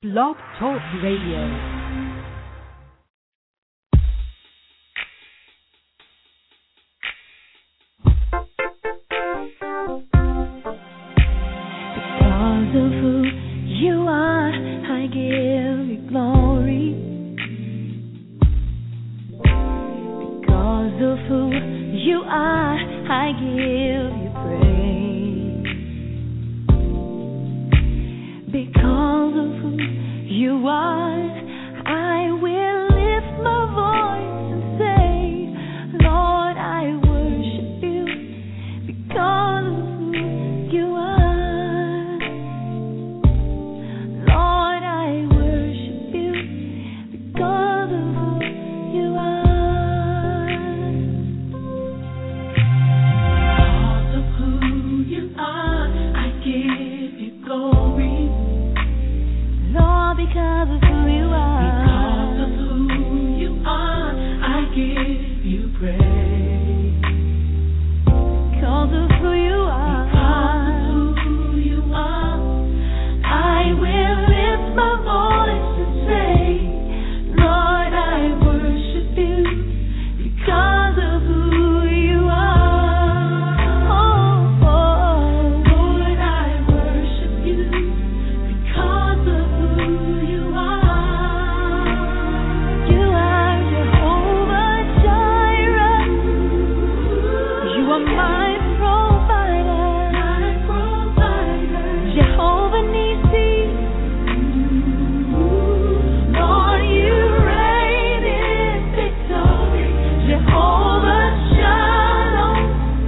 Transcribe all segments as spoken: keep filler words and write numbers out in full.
Blog Talk Radio. Because of who you are, I give you glory. Because of who you are, I give you praise. Because of who you are, I will lift my voice and say, Lord, I worship you. Because of who you are, Lord, I worship you. Because of who you are. Because of who you are, I give you glory. Lord, because of who you are. Because of who you are, I give you praise. Because of who you are. Because of who you are, I will lift my voice and say, Lord, I worship you. Because of who you are. Oh, oh, Lord, I worship you. Because of who you are. You are Jehovah Jireh. You are my provider. My provider. Jehovah Nissi. Lord, you reign in victory. Jehovah Shalom.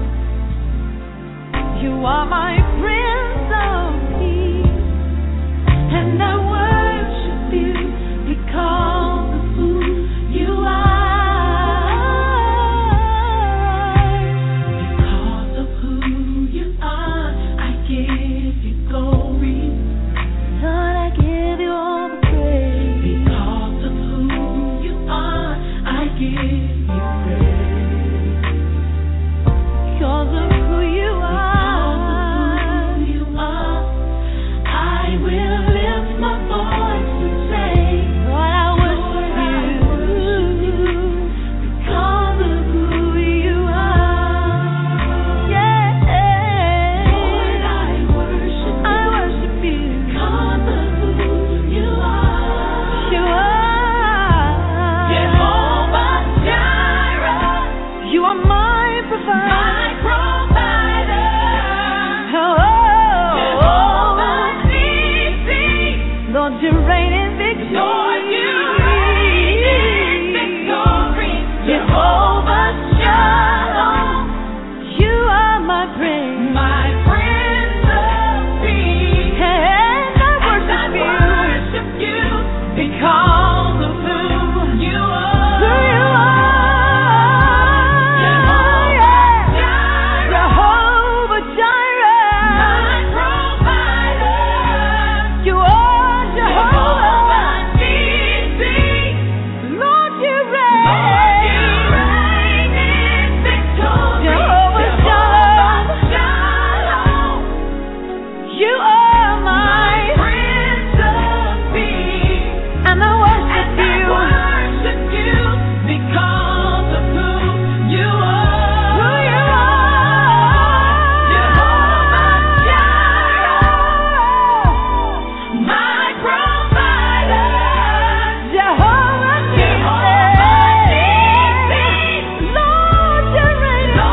You are my Prince of Peace. And I worship you because of who you are. Because of who you are, I give you glory. Lord, I give you all the praise. Because of who you are, I give you praise. Because of who you are. Because of who you are, I will lift my voice and say, Lord, I worship you. Because of who you are. Yeah. Lord, I worship you. I worship you. Because of who you are. You are Jehovah Jireh. You are my provider. My provider. Oh, Jehovah Nissi. Lord, you reign in victory. Lord, you reign in victory. Jehovah Shalom. You are my prince. My Prince of Peace. And I worship you. worship you because of who you are. Who you are. Jehovah Jireh. Jehovah Jireh. My provider. You are Jehovah Nissi. Lord, you reign. Lord, you reign in victory. Jehovah Shalom. You are my Prince of Peace. And I worship you. worship you because of who you are. Who you are. Jehovah Jireh. My provider. Jehovah Nissi. Lord, you reign in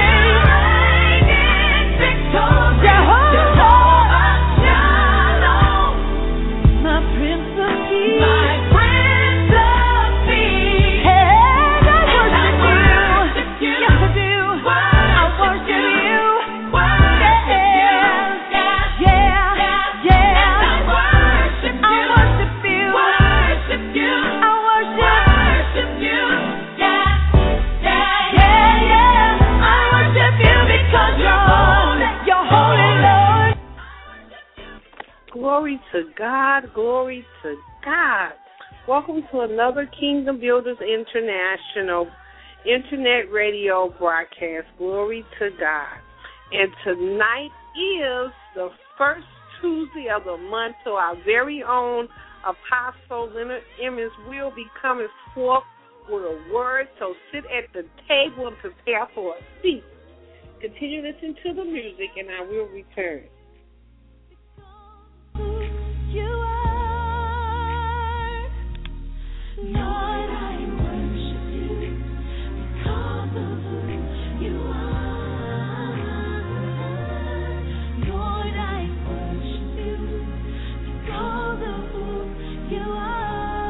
victory. Jehovah Shalom. My Prince of Peace. My Prince of Peace. And I worship you. Yes, I do. I worship you. Yes, yeah, yeah. And I worship you. I worship you. Worship you. I worship you. Yeah, yeah, yeah, yeah. I worship you because you're holy. You're holy, Lord. Glory to God, glory to God. Welcome to another Kingdom Builders International Internet Radio broadcast. Glory to God. And tonight is the first Tuesday of the month to our very own Apostle Leonard Emmons will be coming forth with a word, so sit at the table and prepare for a seat. Continue listening to the music, and I will return. You are, Lord, I worship you because of who you are. Lord, I worship you because of who you are.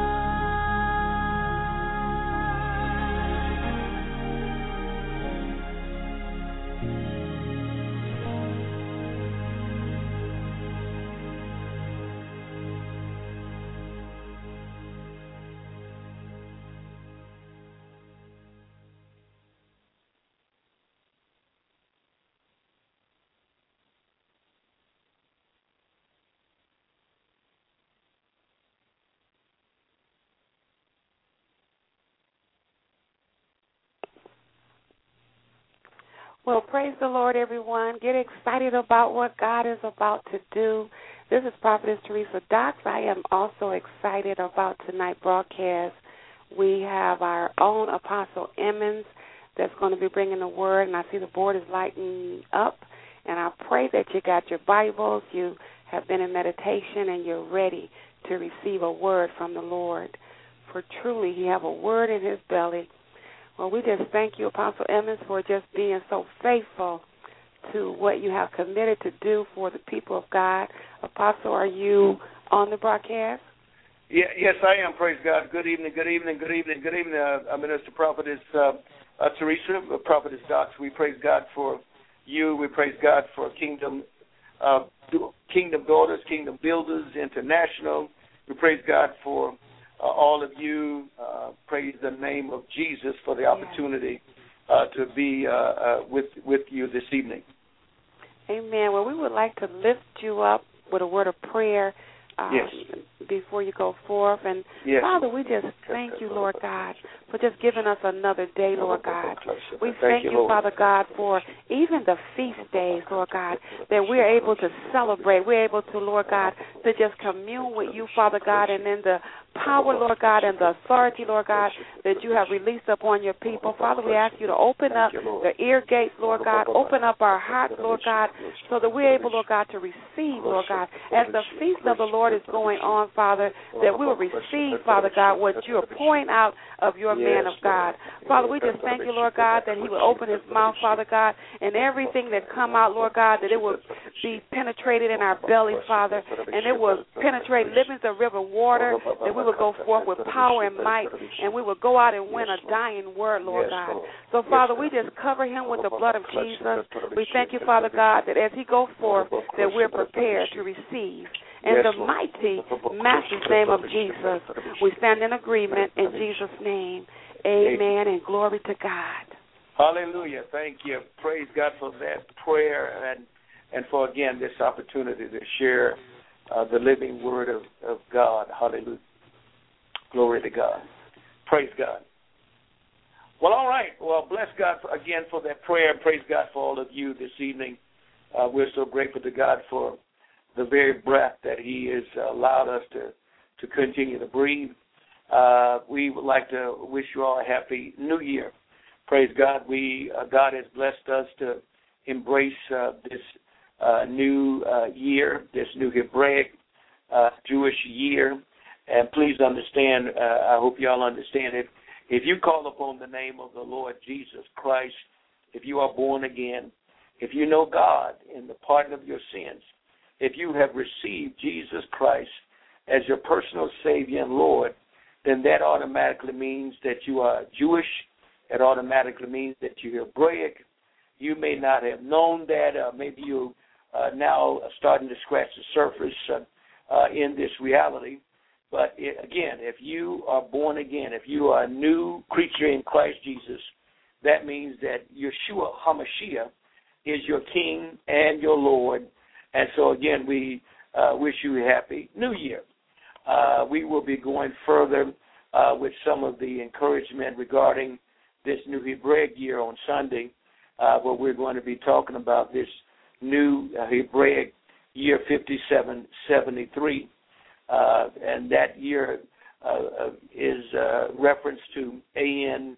Well, praise the Lord, everyone. Get excited about what God is about to do. This is Prophetess Teresa Dox. I am also excited about tonight's broadcast. We have our own Apostle Emmons that's going to be bringing the word, and I see the board is lighting up. And I pray that you got your Bibles, you have been in meditation, and you're ready to receive a word from the Lord. For truly, He have a word in His belly. Well, we just thank you, Apostle Emmons, for just being so faithful to what you have committed to do for the people of God. Apostle, are you on the broadcast? Yeah, yes, I am. Praise God. Good evening, good evening, good evening, good evening. Uh, Minister Prophetess uh, uh, Teresa, uh, Prophetess Dox. We praise God for you. We praise God for Kingdom, uh, Kingdom Daughters, Kingdom Builders International. We praise God for Uh, all of you. Uh, praise the name of Jesus for the opportunity uh, to be uh, uh, with with you this evening. Amen. Well, we would like to lift you up with a word of prayer um, yes. before you go forth. And, yes. Father, we just thank you, Lord God, for just giving us another day, Lord God. We thank you, Father God, for even the feast days, Lord God, that we're able to celebrate. We're able to, Lord God, to just commune with you, Father God, and in the power, Lord God, and the authority, Lord God, that you have released upon your people. Father, we ask you to open up the ear gates, Lord God, open up our hearts, Lord God, so that we're able, Lord God, to receive, Lord God, as the feast of the Lord is going on, Father, that we will receive, Father God, what you are pouring out of your man of God. Father, we just thank you, Lord God, that he will open his mouth, Father God, and everything that come out, Lord God, that it will be penetrated in our bellies, Father, and it will penetrate living the river water, that we will go forth with power and might, and we will go out and win a dying word, Lord God. So, Father, we just cover him with the blood of Jesus. We thank you, Father God, that as he goes forth, that we're prepared to receive. In the mighty, master's name of Jesus, we stand in agreement in Jesus' name. Amen, and glory to God. Hallelujah. Thank you. Praise God for that prayer and and for, again, this opportunity to share uh, the living word of, of God. Hallelujah. Glory to God. Praise God. Well, all right. Well, bless God for, again for that prayer. Praise God for all of you this evening. Uh, we're so grateful to God for the very breath that he has allowed us to, to continue to breathe. Uh, we would like to wish you all a happy new year. Praise God. We uh, God has blessed us to embrace uh, this uh, new uh, year, this new Hebraic uh, Jewish year. And please understand, uh, I hope you all understand it, if you call upon the name of the Lord Jesus Christ, if you are born again, if you know God in the pardon of your sins, if you have received Jesus Christ as your personal Savior and Lord, then that automatically means that you are Jewish. It automatically means that you're Hebraic. You may not have known that. Uh, maybe you are now starting to scratch the surface uh, uh, in this reality. But it, again, if you are born again, if you are a new creature in Christ Jesus, that means that Yeshua HaMashiach is your King and your Lord. And so, again, we uh, wish you a happy New Year. Uh, we will be going further uh, with some of the encouragement regarding this new Hebraic year on Sunday, uh, where we're going to be talking about this new uh, Hebraic year fifty-seven seventy-three. uh, and that year uh, is uh, reference to A N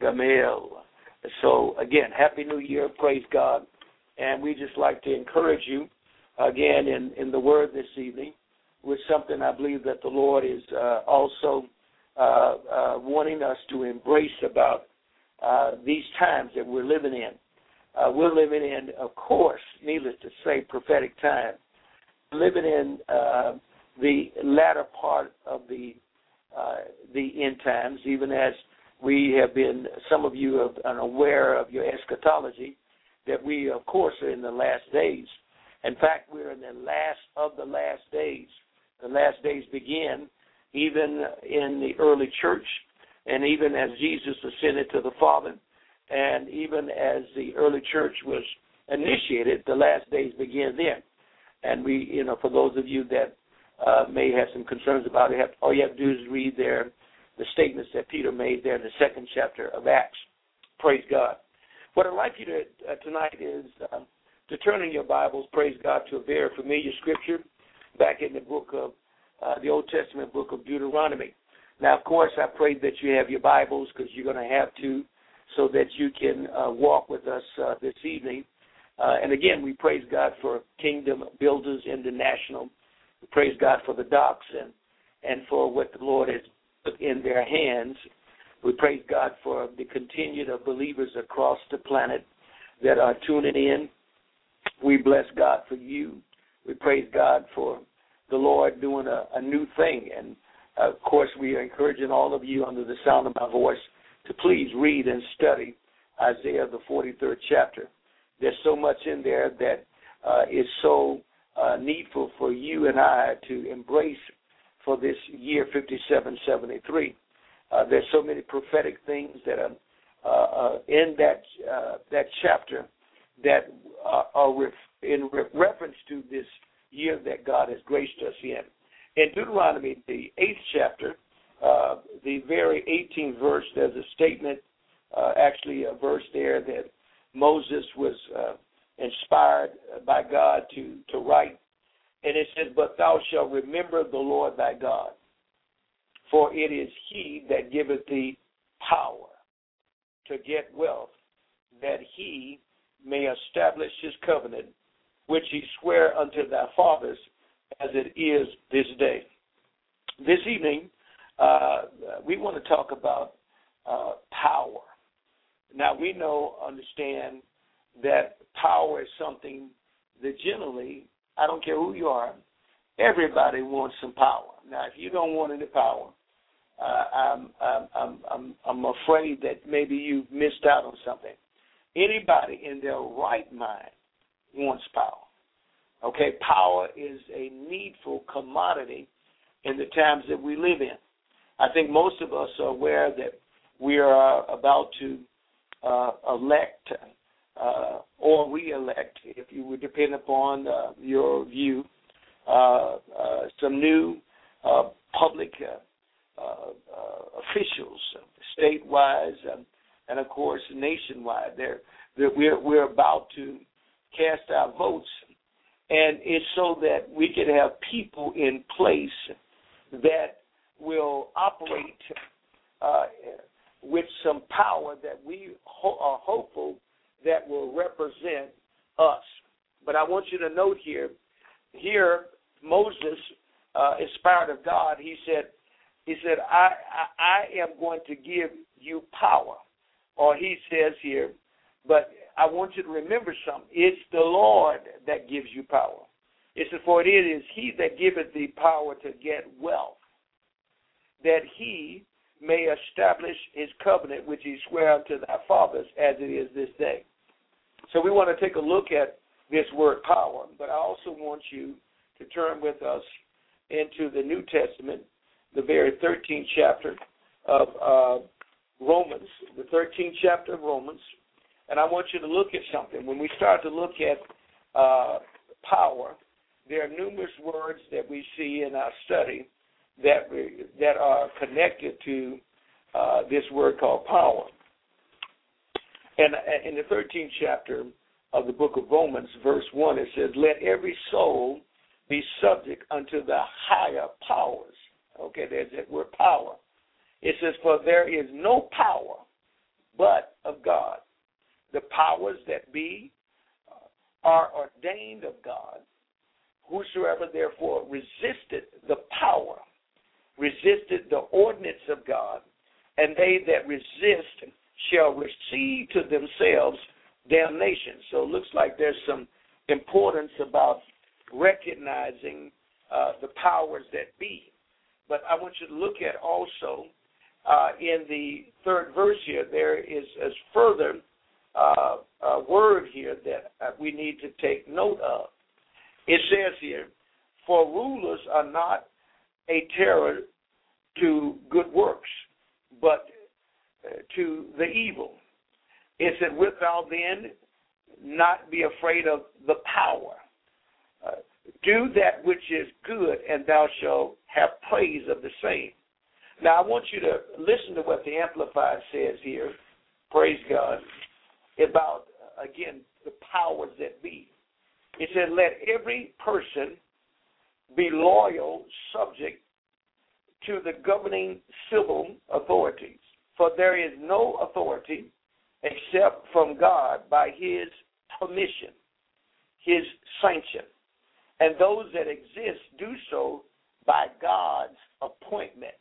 Gamel. So, again, Happy New Year, praise God. And we just like to encourage you, again, in, in the Word this evening, with something I believe that the Lord is uh, also uh, uh, wanting us to embrace about uh, these times that we're living in. Uh, we're living in, of course, needless to say, prophetic time. Living in uh, the latter part of the uh, the end times, even as we have been, some of you are aware of your eschatology, that we, of course, are in the last days. In fact, we're in the last of the last days. The last days begin even in the early church, and even as Jesus ascended to the Father, and even as the early church was initiated, the last days begin then. And we, you know, for those of you that uh, may have some concerns about it, have, all you have to do is read there the statements that Peter made there in the second chapter of Acts. Praise God. What I'd like you to uh, tonight is um, to turn in your Bibles, praise God, to a very familiar scripture back in the book of uh, the Old Testament book of Deuteronomy. Now, of course, I pray that you have your Bibles, because you're going to have to, so that you can uh, walk with us uh, this evening. Uh, and again, we praise God for Kingdom Builders International. We praise God for the docs and, and for what the Lord has put in their hands. We praise God for the continued of believers across the planet that are tuning in. We bless God for you. We praise God for the Lord doing a, a new thing. And, uh, of course, we are encouraging all of you under the sound of my voice to please read and study Isaiah, the forty-third chapter. There's so much in there that uh, is so uh, needful for you and I to embrace for this year fifty-seven seventy-three. Uh, there's so many prophetic things that are uh, uh, in that uh, that chapter that uh, are ref- in re- reference to this year that God has graced us in. In Deuteronomy, the eighth chapter, uh, the very eighteenth verse, there's a statement, uh, actually a verse there that Moses was uh, inspired by God to, to write. And it says, "But thou shalt remember the Lord thy God, for it is he that giveth thee power to get wealth, that he may establish his covenant, which he sware unto thy fathers, as it is this day." This evening, uh, we want to talk about uh, power. Now, we know, understand that power is something that generally, I don't care who you are, everybody wants some power. Now, if you don't want any power, uh, I'm, I'm, I'm, I'm, I'm afraid that maybe you've missed out on something. Anybody in their right mind wants power. Okay, power is a needful commodity in the times that we live in. I think most of us are aware that we are about to uh, elect uh, or re-elect, if you would depend upon uh, your view, uh, uh, some new uh, public uh, uh, uh, officials, statewide, um, and of course nationwide. They're, they're, we're, we're about to cast our votes. And it's so that we can have people in place that will operate uh, with some power that we ho- are hopeful that will represent us. But I want you to note here, here Moses, uh, inspired of God, he said, he said, I, I, I am going to give you power. Or he says here, but I want you to remember something. It's the Lord that gives you power. It says, for it is he that giveth thee power to get wealth, that he may establish his covenant, which he sware unto thy fathers, as it is this day. So we want to take a look at this word power, but I also want you to turn with us into the New Testament, the very thirteenth chapter of uh, Romans, the thirteenth chapter of Romans. And I want you to look at something. When we start to look at uh, power, there are numerous words that we see in our study that we, that are connected to uh, this word called power. And in the thirteenth chapter of the book of Romans, verse one, it says, "Let every soul be subject unto the higher powers. Okay, there's that word power. It says, for there is no power but of God. The powers that be are ordained of God. Whosoever therefore resisted the power, resisted the ordinance of God, and they that resist shall receive to themselves damnation. So it looks like there's some importance about recognizing uh, the powers that be. But I want you to look at also uh, in the third verse here, there is a further uh, uh, word here that uh, we need to take note of. It says here, for rulers are not a terror to good works, but uh, to the evil. It said, wilt thou then not be afraid of the power? Uh, do that which is good, and thou shalt have praise of the same. Now, I want you to listen to what the Amplified says here, praise God, about, again, the powers that be. It said, let every person be loyal subject to the governing civil authorities, for there is no authority except from God by his permission, his sanction. And those that exist do so by God's appointment.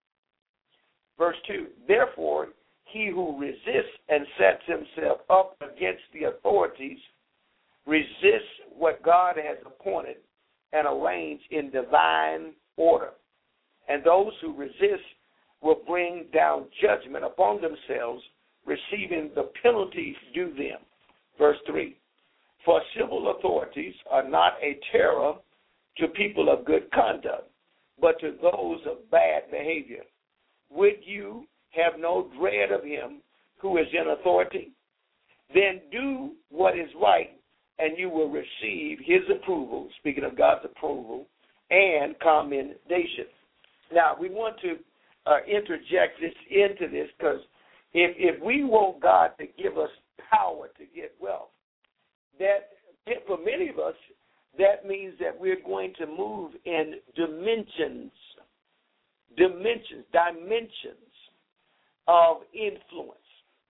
Verse two, therefore, he who resists and sets himself up against the authorities resists what God has appointed and arranged in divine order. And those who resist will bring down judgment upon themselves, receiving the penalties due them. Verse three, for civil authorities are not a terror to people of good conduct, but to those of bad behavior. Would you have no dread of him who is in authority? Then do what is right, and you will receive his approval, speaking of God's approval, and commendation. Now, we want to uh, interject this into this because if, if we want God to give us power to get wealth, that for many of us, that means that we're going to move in dimensions, dimensions, dimensions of influence.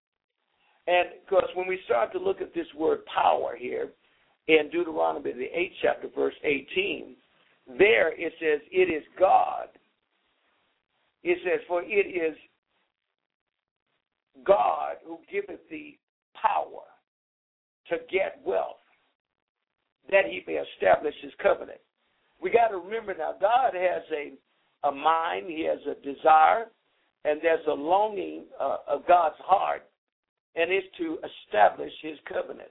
And because when we start to look at this word power here in Deuteronomy, the eighth chapter, verse eighteen, there it says, it is God. It says, for it is God who giveth thee power to get wealth, that he may establish his covenant. We got to remember now, God has a, a mind, he has a desire, and there's a longing uh, of God's heart, and it's to establish his covenant.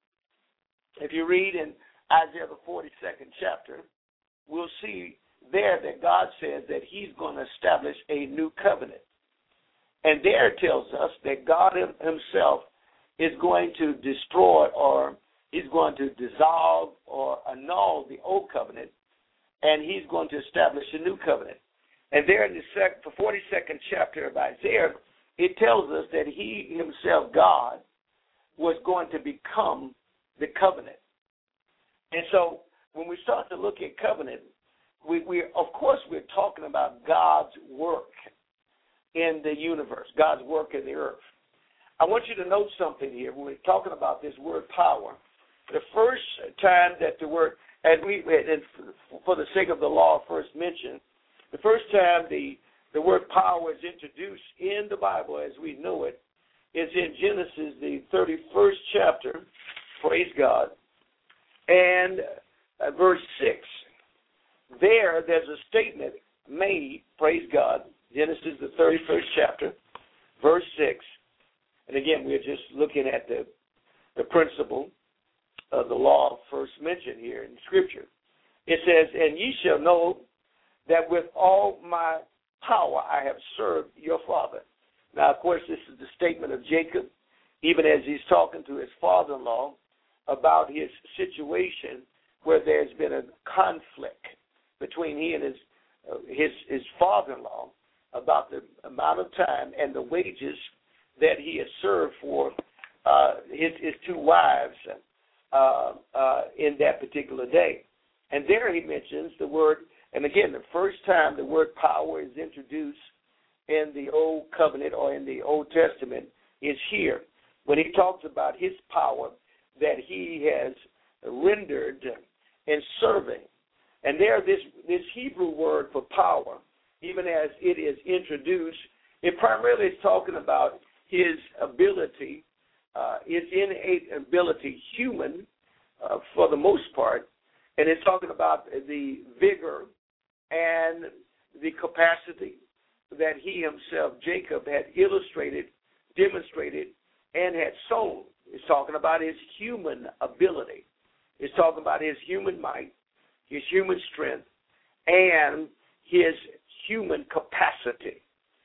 If you read in Isaiah the forty-second chapter, we'll see there that God says that he's going to establish a new covenant. And there it tells us that God himself is going to destroy or he's going to dissolve or annul the old covenant, and he's going to establish a new covenant. And there in the forty-second chapter of Isaiah, it tells us that he himself, God, was going to become the covenant. And so when we start to look at covenant, we, we of course we're talking about God's work in the universe, God's work in the earth. I want you to note something here. When we're talking about this word power, the first time that the word, and we, and for the sake of the law first mentioned, the first time the, the word power is introduced in the Bible as we know it is in Genesis, the thirty-first chapter, praise God, and uh, verse six. There, there's a statement made, praise God, Genesis, the thirty-first chapter, verse six. And again, we're just looking at the, the principle of the law first mentioned here in Scripture. It says, and ye shall know that with all my power I have served your father. Now, of course, this is the statement of Jacob, even as he's talking to his father-in-law about his situation where there's been a conflict between he and his uh, his, his father-in-law about the amount of time and the wages that he has served for uh, his, his two wives uh, uh, in that particular day. And there he mentions the word, and again, the first time the word power is introduced in the Old Covenant or in the Old Testament is here, when he talks about his power that he has rendered in serving. And there, this, this Hebrew word for power, even as it is introduced, it primarily is talking about his ability, uh, his innate ability, human uh, for the most part, and it's talking about the vigor and the capacity that he himself, Jacob, had illustrated, demonstrated, and had sown. It's talking about his human ability. It's talking about his human might, his human strength, and his human capacity.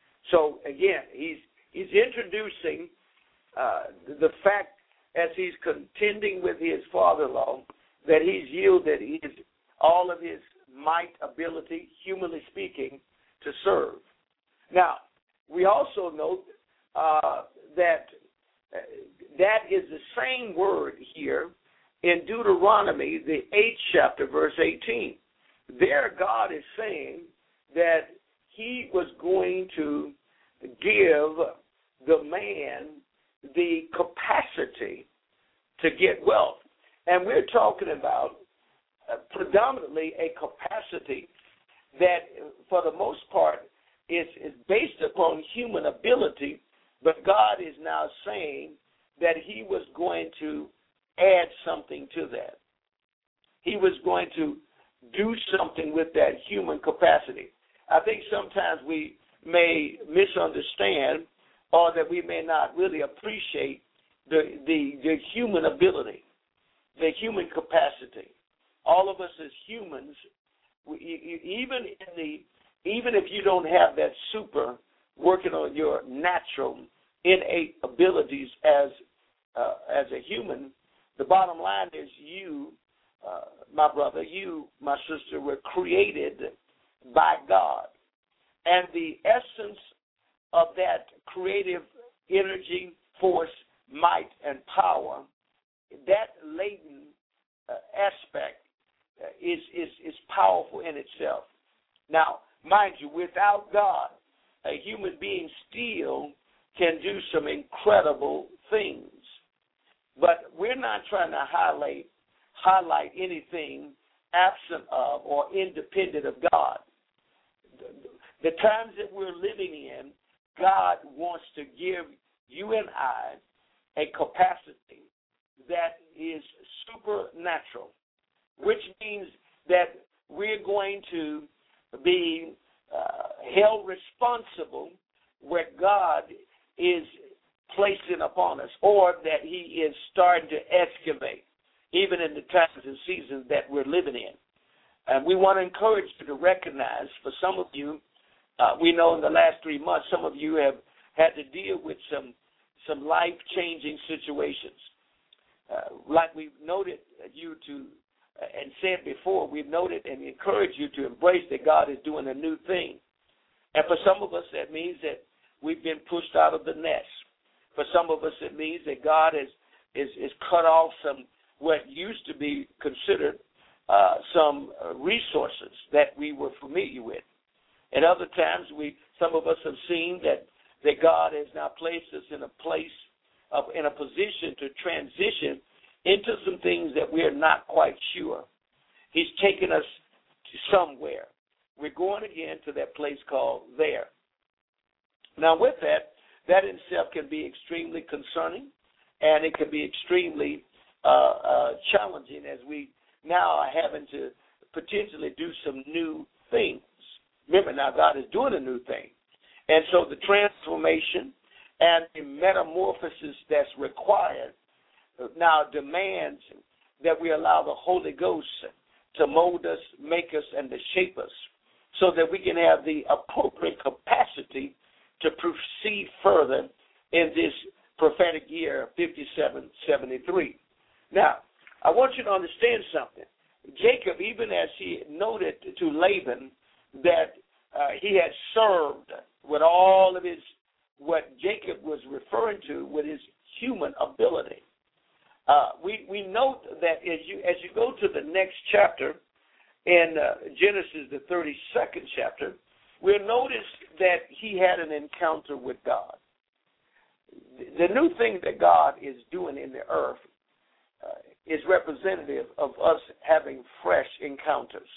So, again, he's he's introducing uh, the fact, as he's contending with his father-in-law, that he's yielded his, all of his might, ability, humanly speaking, to serve. Now, we also note uh, that uh, that is the same word here in Deuteronomy, the eighth chapter, verse eighteen. There, God is saying that he was going to give the man the capacity to get wealth. And we're talking about uh, predominantly a capacity that, for the most part, is, is based upon human ability, but God is now saying that he was going to add something to that. He was going to do something with that human capacity. I think sometimes we may misunderstand, or that we may not really appreciate the, the, the human ability, the human capacity. All of us as humans, we, even in the even if you don't have that super working on your natural innate abilities as uh, as a human, the bottom line is you, uh, my brother, you, my sister, were created by God. And the essence of that creative energy, force, might, and power, that latent uh, aspect uh, is, is, is powerful in itself. Now, mind you, without God, a human being still can do some incredible things. But we're not trying to highlight highlight anything absent of or independent of God. The times that we're living in, God wants to give you and I a capacity that is supernatural, which means that we're going to be uh, held responsible where God is placing upon us, or that he is starting to excavate, even in the times and seasons that we're living in. And we want to encourage you to recognize, for some of you, uh, we know in the last three months, some of you have had to deal with some some life-changing situations. Uh, like we've noted you to, uh, and said before, we've noted and encouraged you to embrace that God is doing a new thing. And for some of us, that means that we've been pushed out of the nest. For some of us, it means that God has is, is cut off some what used to be considered uh, some uh, resources that we were familiar with. At other times, we some of us have seen that, that God has now placed us in a place, of, in a position to transition into some things that we're not quite sure. He's taken us to somewhere. We're going again to that place called there. Now, with that, that in itself can be extremely concerning, and it can be extremely uh, uh, challenging as we now are having to potentially do some new things. Remember, now God is doing a new thing. And so the transformation and the metamorphosis that's required now demands that we allow the Holy Ghost to mold us, make us, and to shape us so that we can have the appropriate capacity to proceed further in this prophetic year, fifty-seven seventy-three. Now, I want you to understand something. Jacob, even as he noted to Laban that uh, he had served with all of his, what Jacob was referring to with his human ability. Uh, we, we note that as you as you go to the next chapter, in uh, Genesis, the thirty-second chapter, we'll notice that he had an encounter with God. The new thing that God is doing in the earth uh, is representative of us having fresh encounters,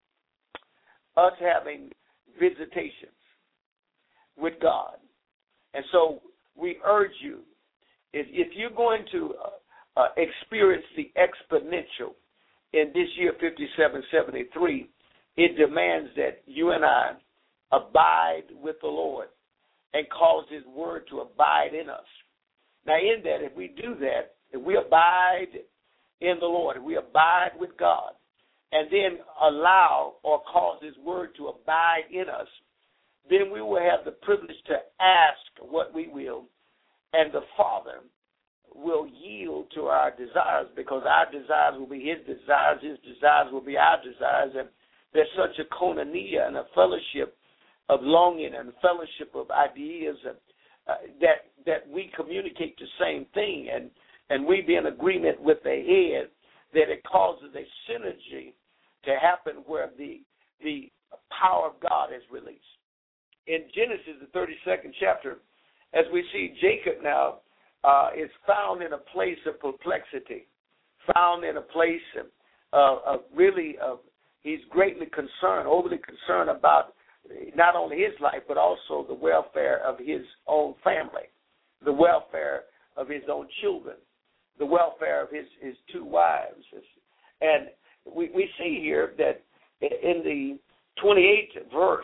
us having visitations with God. And so we urge you, if, if you're going to uh, uh, experience the exponential in this year fifty-seven seventy-three, it demands that you and I abide with the Lord and cause his word to abide in us. Now, in that, if we do that, if we abide in the Lord, if we abide with God, and then allow or cause his word to abide in us, then we will have the privilege to ask what we will, and the Father will yield to our desires, because our desires will be his desires, his desires will be our desires, and there's such a koinonia and a fellowship of longing and fellowship of ideas and, uh, that that we communicate the same thing, and, and we be in agreement with the head, that it causes a synergy to happen where the the power of God is released. In Genesis, the thirty-second chapter, as we see Jacob now uh, is found in a place of perplexity, found in a place of, uh, of really, of, he's greatly concerned, overly concerned about not only his life, but also the welfare of his own family, the welfare of his own children, the welfare of his, his two wives. And we, we see here that in the twenty-eighth verse,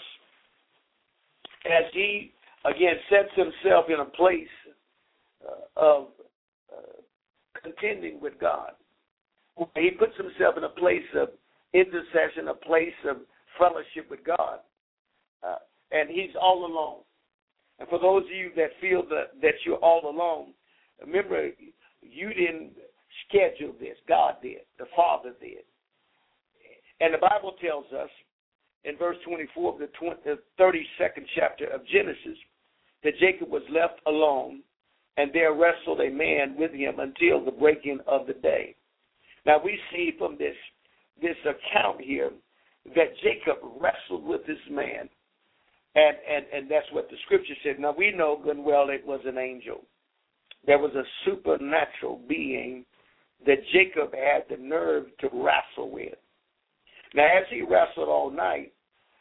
as he, again, sets himself in a place uh, of uh, contending with God, he puts himself in a place of intercession, a place of fellowship with God. Uh, and he's all alone. And for those of you that feel that, that you're all alone, remember, you didn't schedule this. God did. The Father did. And the Bible tells us in verse twenty-four of the, twenty, the thirty-second chapter of Genesis that Jacob was left alone, and there wrestled a man with him until the breaking of the day. Now we see from this, this account here that Jacob wrestled with this man. And, and and that's what the scripture said. Now, we know good and well it was an angel. There was a supernatural being that Jacob had the nerve to wrestle with. Now, as he wrestled all night,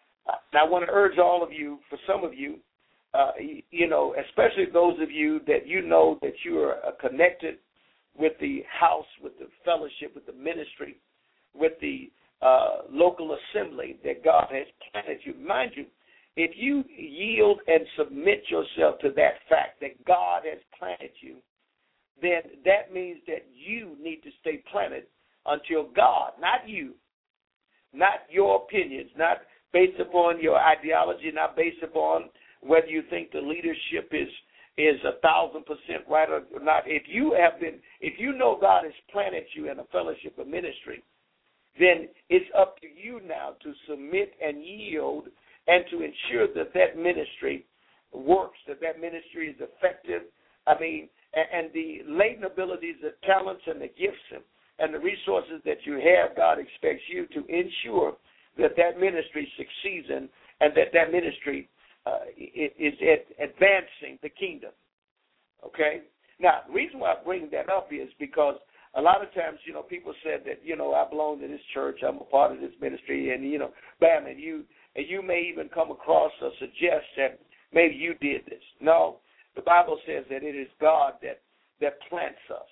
I want to urge all of you, for some of you, uh, you know, especially those of you that you know that you are connected with the house, with the fellowship, with the ministry, with the uh, local assembly that God has planted you. Mind you, if you yield and submit yourself to that fact that God has planted you, then that means that you need to stay planted until God, not you, not your opinions, not based upon your ideology, not based upon whether you think the leadership is is a thousand percent right or not. If you have been, if you know God has planted you in a fellowship of ministry, then it's up to you now to submit and yield and to ensure that that ministry works, that that ministry is effective. I mean, and, and the latent abilities, the talents, and the gifts and, and the resources that you have, God expects you to ensure that that ministry succeeds and, and that that ministry uh, is at advancing the kingdom. Okay? Now, the reason why I bring that up is because a lot of times, you know, people said that, you know, I belong to this church, I'm a part of this ministry, and, you know, bam, and you and you may even come across or suggest that maybe you did this. No, the Bible says that it is God that, that plants us.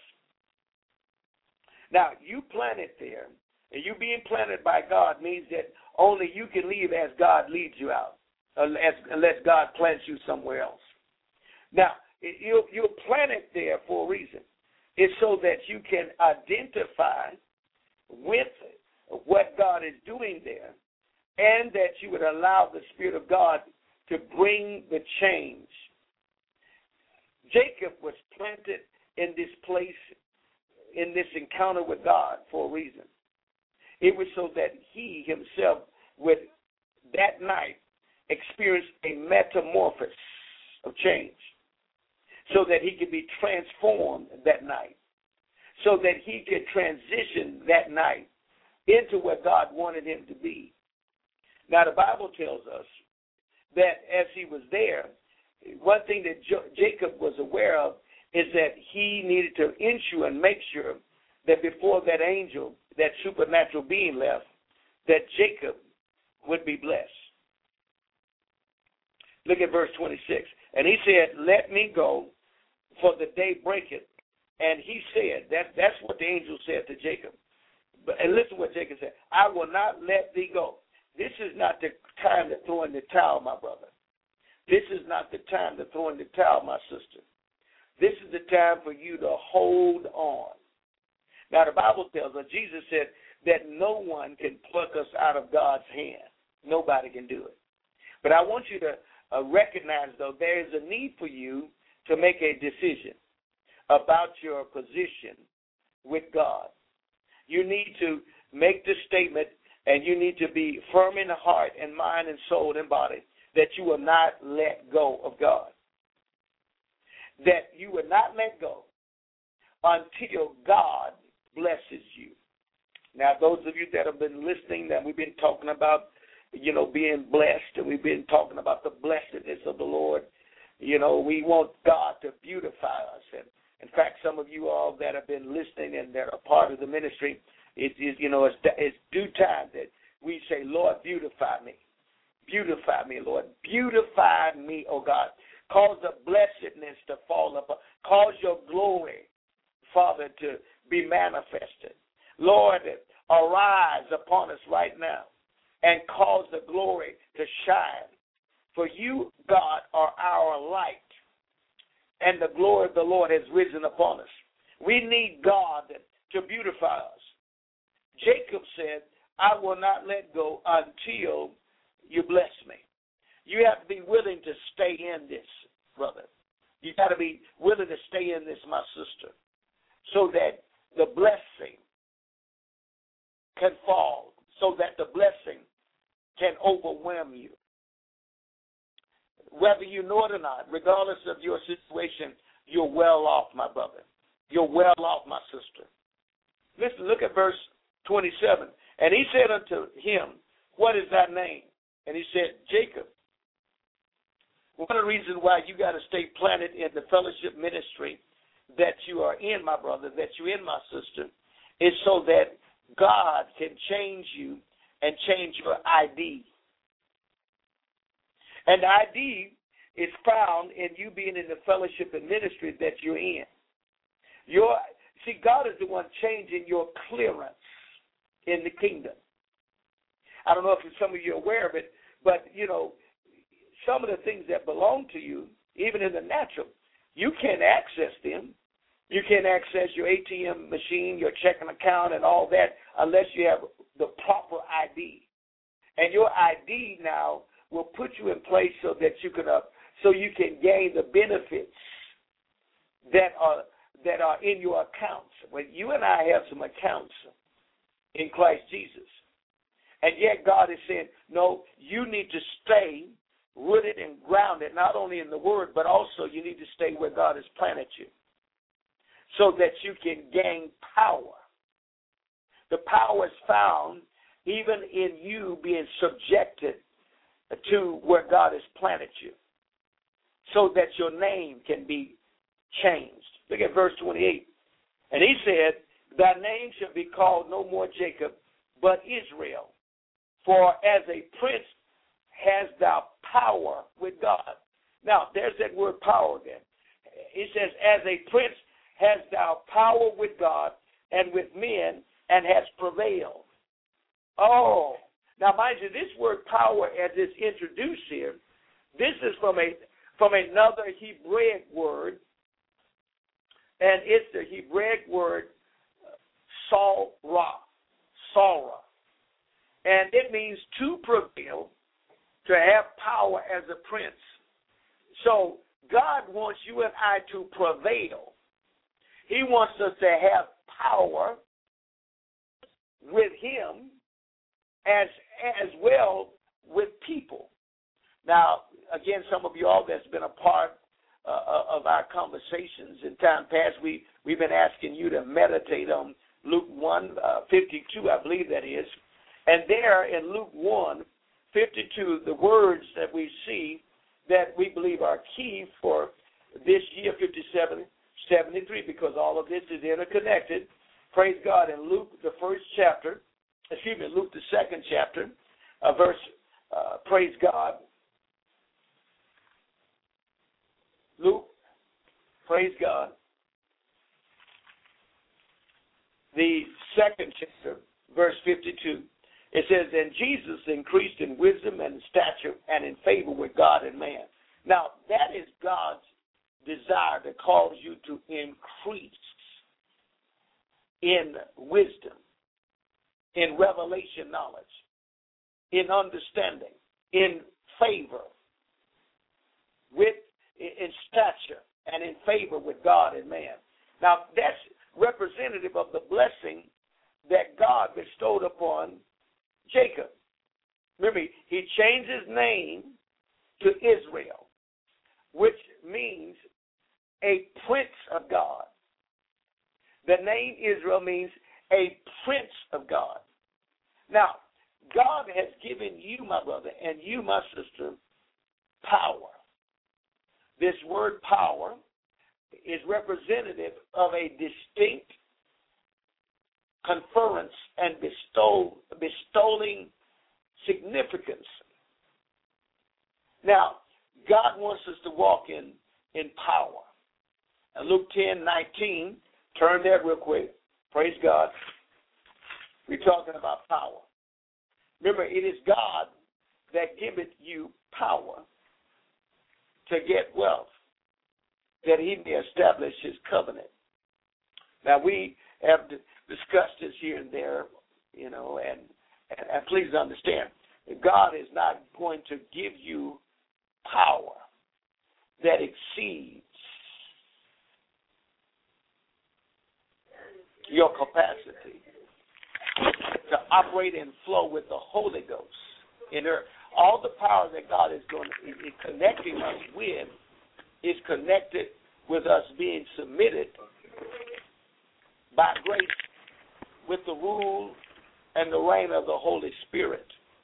Now, you planted there, and you being planted by God means that only you can leave as God leads you out, unless, unless God plants you somewhere else. Now, you, you're planted there for a reason. It's so that you can identify with what God is doing there, and that you would allow the Spirit of God to bring the change. Jacob was planted in this place, in this encounter with God for a reason. It was so that he himself would, that night, experience a metamorphosis of change, so that he could be transformed that night, so that he could transition that night into where God wanted him to be. Now, the Bible tells us that as he was there, one thing that jo- Jacob was aware of is that he needed to ensure and make sure that before that angel, that supernatural being left, that Jacob would be blessed. Look at verse twenty-six. And he said, let me go, for the day breaketh. And he said, that, that's what the angel said to Jacob. But, and listen to what Jacob said, I will not let thee go. This is not the time to throw in the towel, my brother. This is not the time to throw in the towel, my sister. This is the time for you to hold on. Now, the Bible tells us, Jesus said that no one can pluck us out of God's hand. Nobody can do it. But I want you to uh, recognize, though, there is a need for you to make a decision about your position with God. You need to make the statement, and you need to be firm in the heart and mind and soul and body that you will not let go of God. That you will not let go until God blesses you. Now, those of you that have been listening, that we've been talking about, you know, being blessed, and we've been talking about the blessedness of the Lord. You know, we want God to beautify us. And in fact, some of you all that have been listening and that are part of the ministry, it is, you know, it's, it's due time that we say, Lord, beautify me. Beautify me, Lord. Beautify me, oh God. Cause the blessedness to fall upon. Cause your glory, Father, to be manifested. Lord, arise upon us right now and cause the glory to shine. For you, God, are our light, and the glory of the Lord has risen upon us. We need God to beautify us. Jacob said, I will not let go until you bless me. You have to be willing to stay in this, brother. You got to be willing to stay in this, my sister, so that the blessing can fall, so that the blessing can overwhelm you. Whether you know it or not, regardless of your situation, you're well off, my brother. You're well off, my sister. Listen, look at verse twenty-seven. And he said unto him, what is thy name? And he said, Jacob. One of the reasons why you got to stay planted in the fellowship ministry that you are in, my brother, that you're in, my sister, is so that God can change you and change your I D. And the I D is found in you being in the fellowship and ministry that you're in. Your, see, God is the one changing your clearance in the kingdom. I don't know if some of you are aware of it, but, you know, some of the things that belong to you, even in the natural, you can't access them. You can't access your A T M machine, your checking account, and all that unless you have the proper I D. And your I D now will put you in place so that you can uh, so you can gain the benefits that are that are in your accounts. When you and I have some accounts in Christ Jesus, and yet God is saying, no, you need to stay rooted and grounded, not only in the Word, but also you need to stay where God has planted you, so that you can gain power. The power is found even in you being subjected to where God has planted you, so that your name can be changed. Look at verse twenty-eight. And he said, thy name shall be called no more Jacob, but Israel. For as a prince hast thou power with God. Now, there's that word power again. He says, as a prince hast thou power with God and with men, and hast prevailed. Oh, now mind you, this word power, as it's introduced here, this is from a from another Hebraic word, and it's the Hebraic word Sarah, Sarah, and it means to prevail, to have power as a prince. So God wants you and I to prevail. He wants us to have power with him as as well with people. Now, again, some of you all that's been a part uh, of our conversations in time past, we, we've been asking you to meditate on Luke one, uh, fifty-two, I believe that is. And there in Luke one, fifty-two, the words that we see that we believe are key for this year, fifty-seven seventy-three, because all of this is interconnected. Praise God. In Luke, the first chapter, excuse me, Luke, the second chapter, uh, verse, uh, praise God. Luke, praise God. The second chapter, verse fifty-two, it says, and Jesus increased in wisdom and stature and in favor with God and man. Now, that is God's desire to cause you to increase in wisdom, in revelation knowledge, in understanding, in favor, with in stature, and in favor with God and man. Now, that's representative of the blessing that God bestowed upon Jacob. Remember, he changed his name to Israel, which means a prince of God. The name Israel means a prince of God. Now, God has given you, my brother, and you, my sister, power. This word power is representative of a distinct conference and bestow, bestowing significance. Now, God wants us to walk in, in power. And Luke ten nineteen, turn there real quick. Praise God. We're talking about power. Remember, it is God that giveth you power to get wealth, that he may establish his covenant. Now, we have discussed this here and there, you know, and, and, and please understand, God is not going to give you power that exceeds your capacity to operate and flow with the Holy Ghost in earth. All the power that God is going to is connecting us with is connected with us being submitted by grace with the rule and the reign of the Holy Spirit.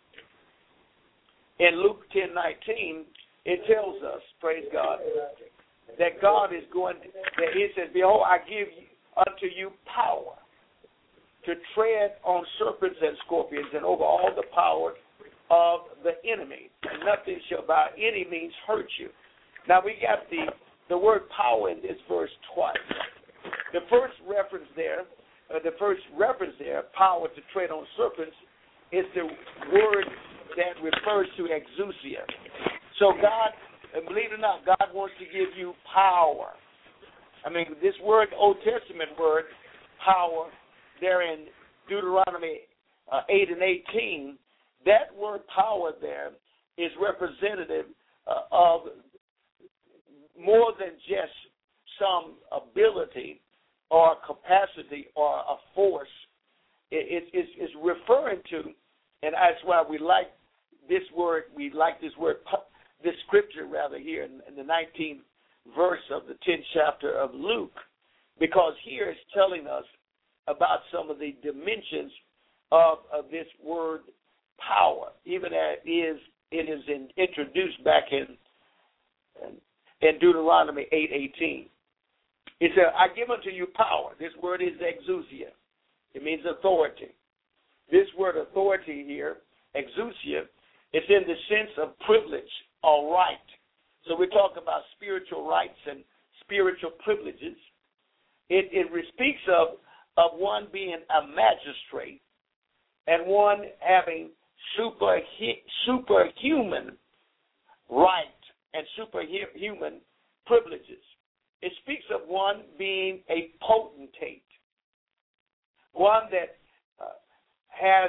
In Luke ten nineteen, it tells us, praise God, that God is going to, that he says, behold, I give you, unto you power to tread on serpents and scorpions and over all the power of the enemy, and nothing shall by any means hurt you. Now we got the, the word power in this verse twice. The first reference there, uh, the first reference there, power to tread on serpents, is the word that refers to exousia. So God, and believe it or not, God wants to give you power. I mean, this word, Old Testament word, power, there in Deuteronomy uh, eight and eighteen, that word power there is representative uh, of more than just some ability or capacity or a force. It, it, it's, it's referring to, and that's why we like this word, we like this word, this scripture rather here in, in the nineteenth verse of the tenth chapter of Luke, because here it's telling us about some of the dimensions of, of this word power, even as it is, it is in, introduced back in, in, in Deuteronomy eight eighteen. It says, I give unto you power. This word is exousia. It means authority. This word authority here, exousia, it's in the sense of privilege or right. So we talk about spiritual rights and spiritual privileges. It, it speaks of, of one being a magistrate and one having super, superhuman right and superhuman privileges. It speaks of one being a potentate, one that uh, has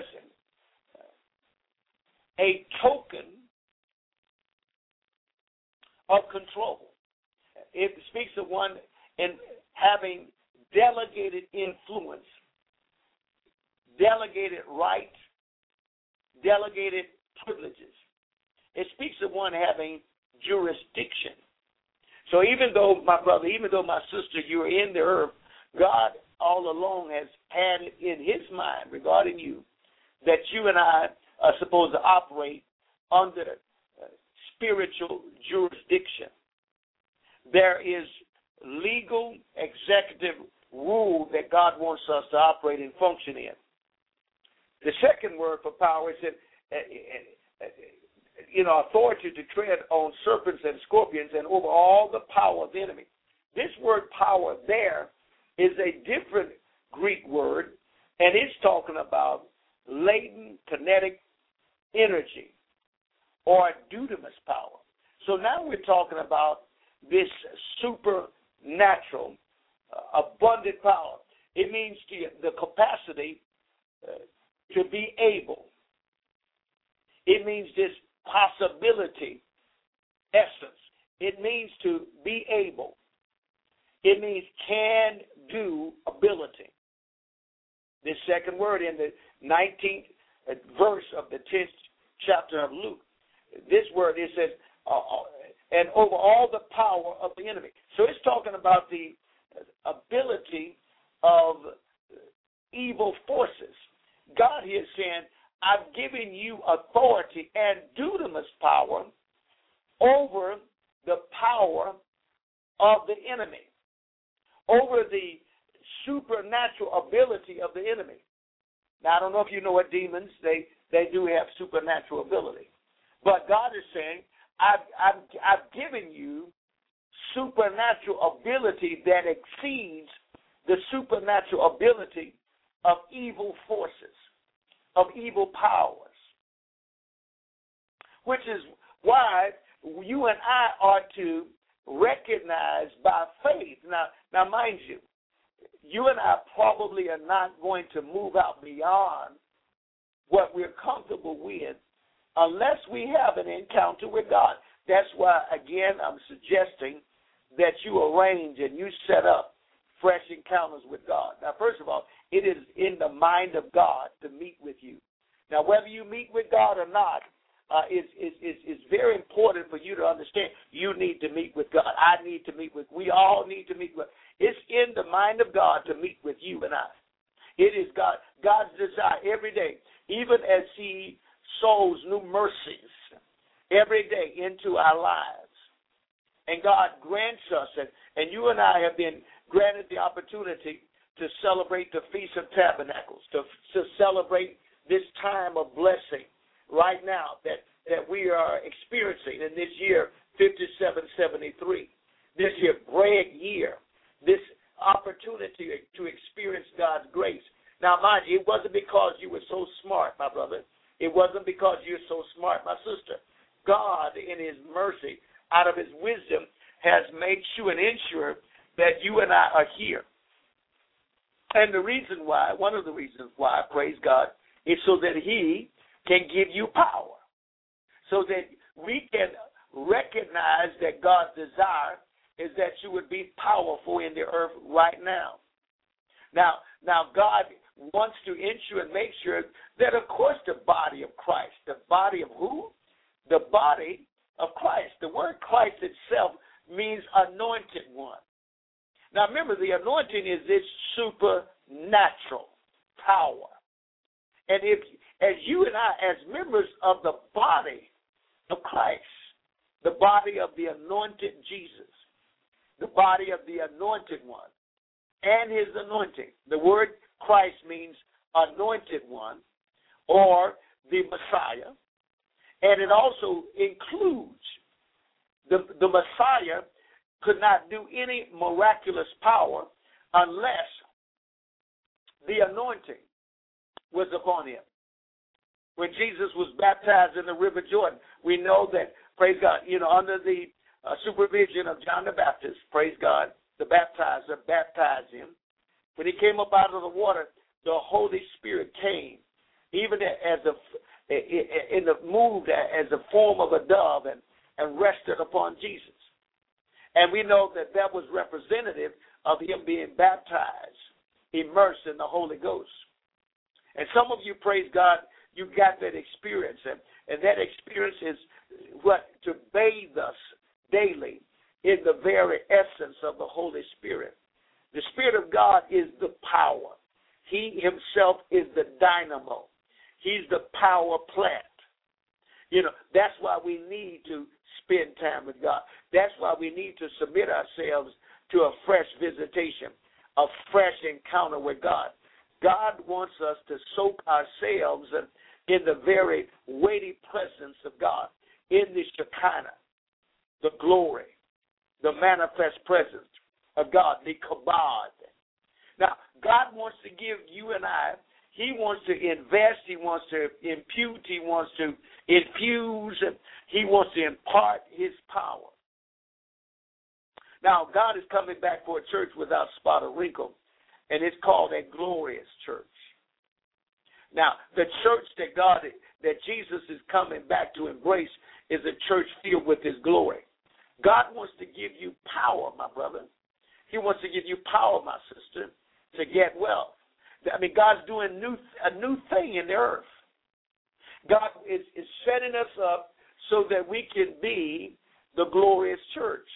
a token of control. It speaks of one in having delegated influence, delegated right, delegated privileges. It speaks of one having jurisdiction. So even though, my brother, even though my sister, you're in the earth, God all along has had it in his mind regarding you that you and I are supposed to operate under uh, spiritual jurisdiction. There is legal executive rule that God wants us to operate and function in. The second word for power is that, uh, uh, you know, authority to tread on serpents and scorpions and over all the power of the enemy. This word power there is a different Greek word, and it's talking about latent kinetic energy or dunamis power. So now we're talking about this supernatural, uh, abundant power. It means to, the capacity uh, to be able. It means this possibility essence. It means to be able. It means can-do ability. This second word in the nineteenth verse of the tenth chapter of Luke, this word, it says, uh, and over all the power of the enemy. So it's talking about the ability of evil forces. God here is saying, I've given you authority and dunamis power over the power of the enemy, over the supernatural ability of the enemy. Now, I don't know if you know what demons, they, they do have supernatural ability. But God is saying, I've, I've, I've given you supernatural ability that exceeds the supernatural ability of evil forces, of evil powers, which is why you and I are to recognize by faith. Now, now, mind you, you and I probably are not going to move out beyond what we're comfortable with unless we have an encounter with God. That's why, again, I'm suggesting that you arrange and you set up fresh encounters with God. Now, first of all, it is in the mind of God to meet with you. Now, whether you meet with God or not, uh, is, is, is, is very important for you to understand. You need to meet with God. I need to meet with, we all need to meet with. It's in the mind of God to meet with you and I. It is God, God's desire every day, even as he sows new mercies every day into our lives. And God grants us, and, and you and I have been granted the opportunity to celebrate the Feast of Tabernacles, to, to celebrate this time of blessing right now that, that we are experiencing in this year, fifty-seven seventy-three, this year, bread year, this opportunity to experience God's grace. Now, mind you, it wasn't because you were so smart, my brother. It wasn't because you're so smart, my sister. God, in his mercy, out of his wisdom, has made sure and ensured that you and I are here. And the reason why, one of the reasons why, praise God, is so that he can give you power, so that we can recognize that God's desire is that you would be powerful in the earth right now. Now, now God wants to ensure and make sure that, of course, the body of Christ, the body of who? The body of Christ. The word Christ itself means anointed one. Now, remember, the anointing is this supernatural power. And if, as you and I, as members of the body of Christ, the body of the anointed Jesus, the body of the anointed one, and his anointing. The word Christ means anointed one or the Messiah, and it also includes the, the Messiah could not do any miraculous power unless the anointing was upon him. When Jesus was baptized in the River Jordan, we know that, praise God, you know, under the uh, supervision of John the Baptist, praise God, the baptizer baptized him. When he came up out of the water, the Holy Spirit came, even as a, in the moved as a form of a dove and, and rested upon Jesus. And we know that that was representative of him being baptized, immersed in the Holy Ghost. And some of you, praise God, you got that experience. And, and that experience is what? To bathe us daily in the very essence of the Holy Spirit. The Spirit of God is the power. He himself is the dynamo. He's the power plant. You know, that's why we need to spend time with God. That's why we need to submit ourselves to a fresh visitation, a fresh encounter with God. God wants us to soak ourselves in the very weighty presence of God, in the Shekinah, the glory, the manifest presence of God, the kabod. Now, God wants to give you and I, he wants to invest, he wants to impute, he wants to infuse, he wants to impart his power. Now, God is coming back for a church without spot or wrinkle, and it's called a glorious church. Now, the church that God, that Jesus is coming back to embrace is a church filled with his glory. God wants to give you power, my brother. He wants to give you power, my sister, to get wealth. I mean, God's doing new, a new thing in the earth. God is, is setting us up so that we can be the glorious church.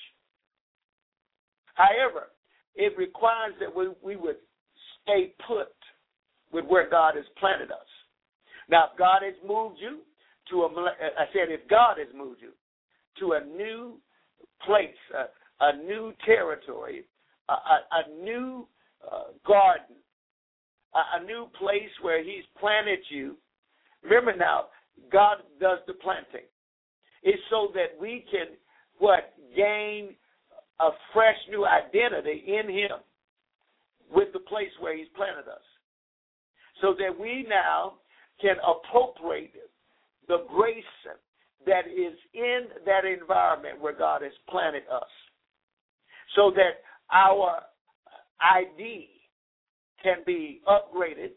However, it requires that we, we would stay put with where God has planted us. Now, if God has moved you to a, I said if God has moved you to a new place, a, a new territory, a, a, a new uh, garden, a, a new place where he's planted you, remember now, God does the planting. It's so that we can, what, gain a fresh new identity in him with the place where he's planted us. So that we now can appropriate the grace that is in that environment where God has planted us. So that our I D can be upgraded,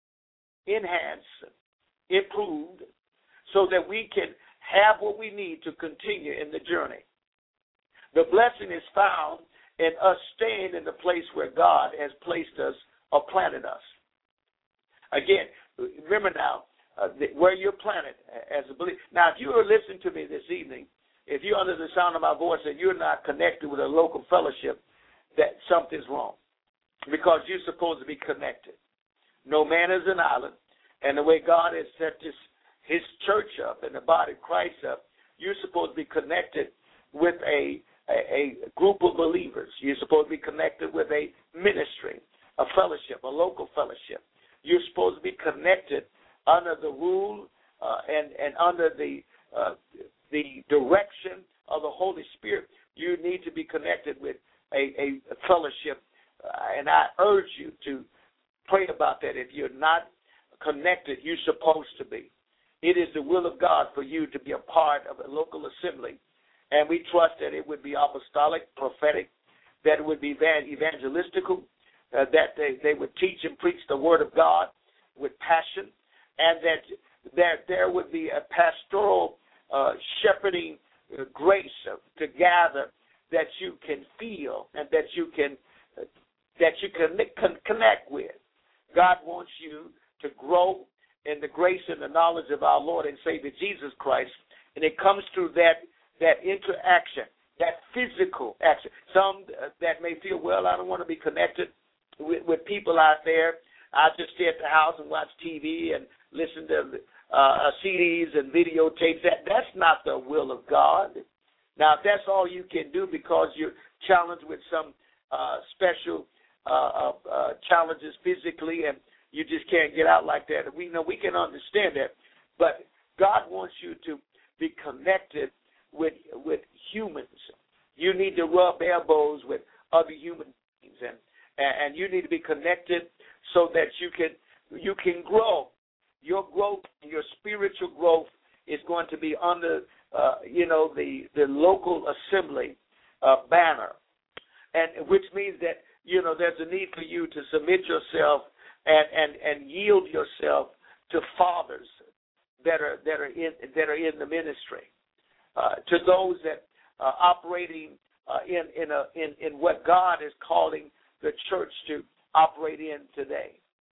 enhanced, improved, so that we can have what we need to continue in the journey. The blessing is found in us staying in the place where God has placed us or planted us. Again, remember now, uh, where you're planted as a believer. Now, if you are listening to me this evening, if you're under the sound of my voice and you're not connected with a local fellowship, that something's wrong, because you're supposed to be connected. No man is an island, and the way God has set this, his church up and the body of Christ up, you're supposed to be connected with a, a, a group of believers. You're supposed to be connected with a ministry, a fellowship, a local fellowship. You're supposed to be connected under the rule uh, and, and under the uh, the direction of the Holy Spirit. You need to be connected with a, a fellowship, uh, and I urge you to pray about that. If you're not connected, you're supposed to be. It is the will of God for you to be a part of a local assembly, and we trust that it would be apostolic, prophetic, that it would be evangelistical, uh, that they, they would teach and preach the word of God with passion, and that there, there would be a pastoral uh, shepherding uh, grace uh, to gather that you can feel and that you can uh, that you can connect with. God wants you to grow in the grace and the knowledge of our Lord and Savior Jesus Christ, and it comes through that that interaction, that physical action. Some uh, that may feel, well, I don't want to be connected with, with people out there. I just stay at the house and watch T V and listen to uh, C Ds and videotapes. That that's not the will of God. Now, if that's all you can do because you're challenged with some uh, special uh, uh, challenges physically and you just can't get out like that, we know we can understand that. But God wants you to be connected with with humans. You need to rub elbows with other human beings, and and you need to be connected so that you can you can grow. Your growth, your spiritual growth, is going to be under uh, you know the the local assembly uh, banner, and which means that you know there's a need for you to submit yourself and and, and yield yourself to fathers that are that are in that are in the ministry, uh, to those that are operating uh, in in a in, in what God is calling the church to operate in today,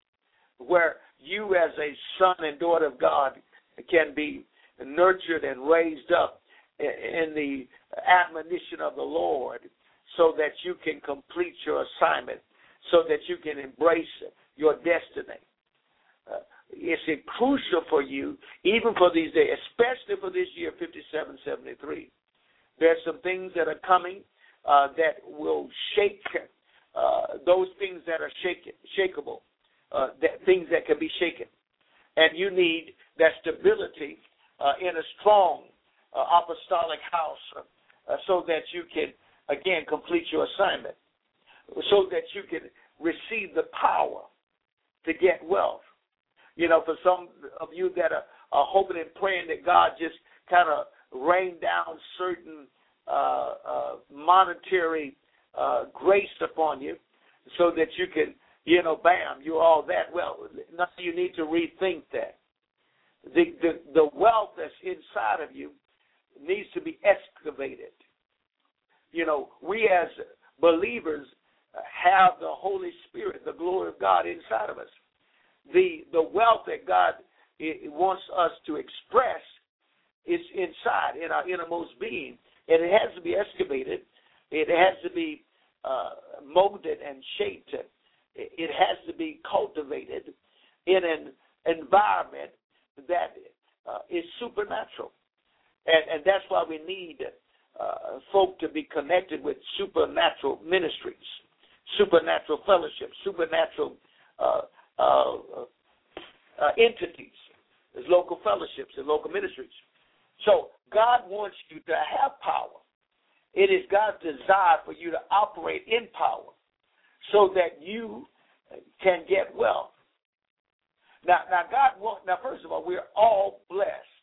where you as a son and daughter of God can be nurtured and raised up in the admonition of the Lord so that you can complete your assignment so that you can embrace your destiny. Uh, it's crucial for you, even for these days, especially for this year, fifty-seven seventy-three. There's some things that are coming uh, that will shake uh, those things that are shaken, shakeable, uh, that things that can be shaken. And you need that stability uh, in a strong uh, apostolic house uh, so that you can, again, complete your assignment, so that you can receive the power to get wealth. You know, for some of you that are, are hoping and praying that God just kind of rain down certain uh, uh, monetary uh, grace upon you so that you can, you know, bam, you're all that. Well, now you need to rethink that. The, the, the wealth that's inside of you needs to be excavated. You know, we as believers have the Holy Spirit, the glory of God inside of us. The the wealth that God wants us to express is inside, in our innermost being. And it has to be excavated. It has to be uh, molded and shaped. It has to be cultivated in an environment that uh, is supernatural. And, and that's why we need uh, folk to be connected with supernatural ministries, supernatural fellowships, supernatural uh, uh, uh, entities, as local fellowships and local ministries. So God wants you to have power. It is God's desire for you to operate in power so that you can get wealth. Now, now God wants, now first of all, we're all blessed.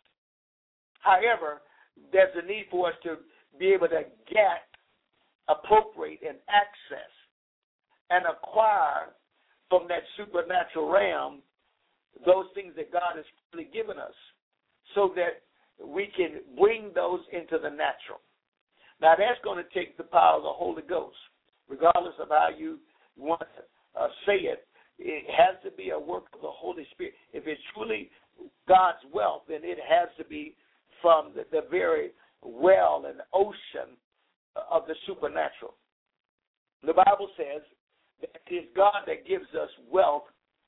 However, there's a need for us to be able to get, appropriate, and access and acquire from that supernatural realm those things that God has really given us so that we can bring those into the natural. Now, that's going to take the power of the Holy Ghost. Regardless of how you want to uh, say it, it has to be a work of the Holy Spirit. If it's truly God's wealth, then it has to be from the, the very well and ocean of the supernatural. The Bible says that it is God that gives us wealth,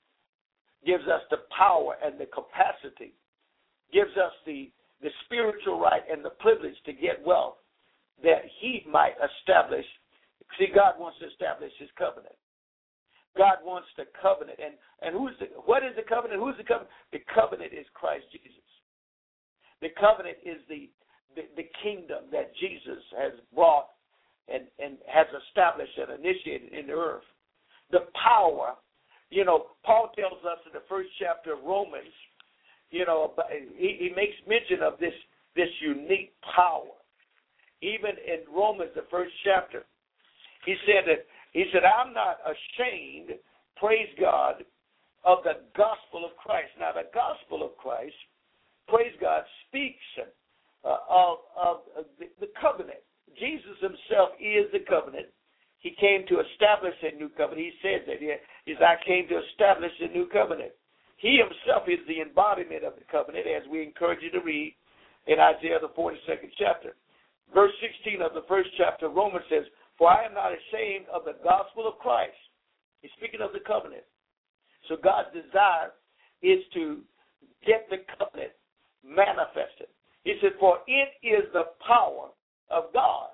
gives us the power and the capacity, gives us the, the spiritual right and the privilege to get wealth that he might establish. See, God wants to establish his covenant. God wants the covenant. And, and who's the, what is the covenant? Who's the covenant? The covenant is Christ Jesus. The covenant is the, the, the kingdom that Jesus has brought and, and has established and initiated in the earth. The power, you know, Paul tells us in the first chapter of Romans, you know, he, he makes mention of this, this unique power. Even in Romans, the first chapter, he said that, he said, I'm not ashamed, praise God, of the gospel of Christ. Now, the gospel of Christ, praise God, speaks uh, of, of the, the covenant. Jesus himself is the covenant. He came to establish a new covenant. He says that. He says, I came to establish a new covenant. He himself is the embodiment of the covenant, as we encourage you to read in Isaiah, the forty-second chapter. Verse sixteen of the first chapter of Romans says, for I am not ashamed of the gospel of Christ. He's speaking of the covenant. So God's desire is to get the covenant manifested. He said, for it is the power of God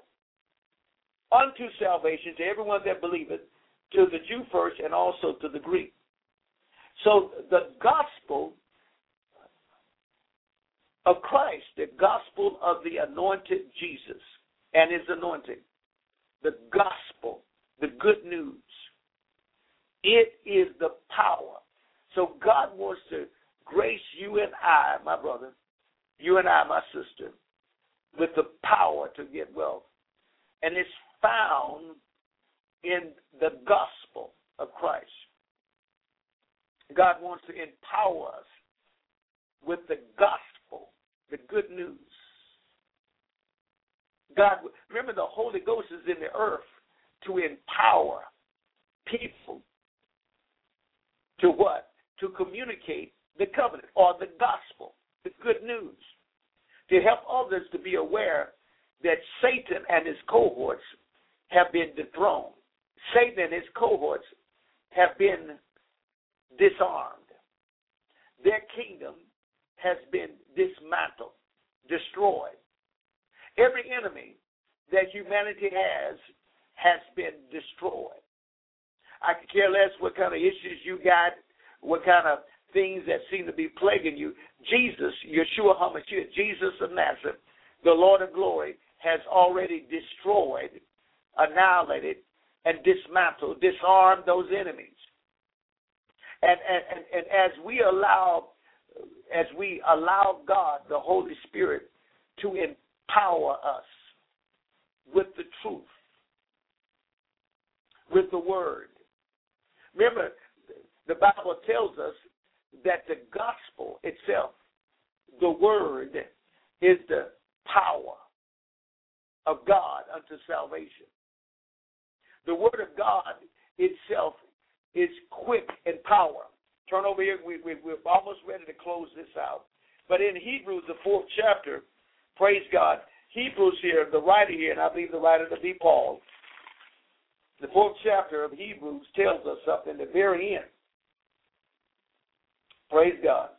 unto salvation to everyone that believeth, to the Jew first and also to the Greek. So the gospel of Christ, the gospel of the anointed Jesus and his anointing, the gospel, the good news, it is the power. So God wants to grace you and I, my brother, you and I, my sister, with the power to get wealth. And it's found in the gospel of Christ. God wants to empower us with the gospel, the good news. God, remember, the Holy Ghost is in the earth to empower people to what? To communicate the covenant or the gospel, the good news, to help others to be aware that Satan and his cohorts have been dethroned. Satan and his cohorts have been disarmed. Their kingdom has been dismantled, destroyed. Every enemy that humanity has has been destroyed. I could care less what kind of issues you got, what kind of things that seem to be plaguing you. Jesus, Yeshua HaMashiach, Jesus of Nazareth, the Lord of glory, has already destroyed, annihilated, and dismantled, disarmed those enemies. And, and, and, and as we allow, as we allow God, the Holy Spirit, to empower us with the truth, with the word. Remember, the Bible tells us that the gospel itself, the word, is the power of God unto salvation. The word of God itself is quick in power. Turn over here. We, we, we're almost ready to close this out. But in Hebrews, the fourth chapter, praise God, Hebrews here, the writer here, and I believe the writer to be Paul, the fourth chapter of Hebrews tells us something at the very end. Praise God.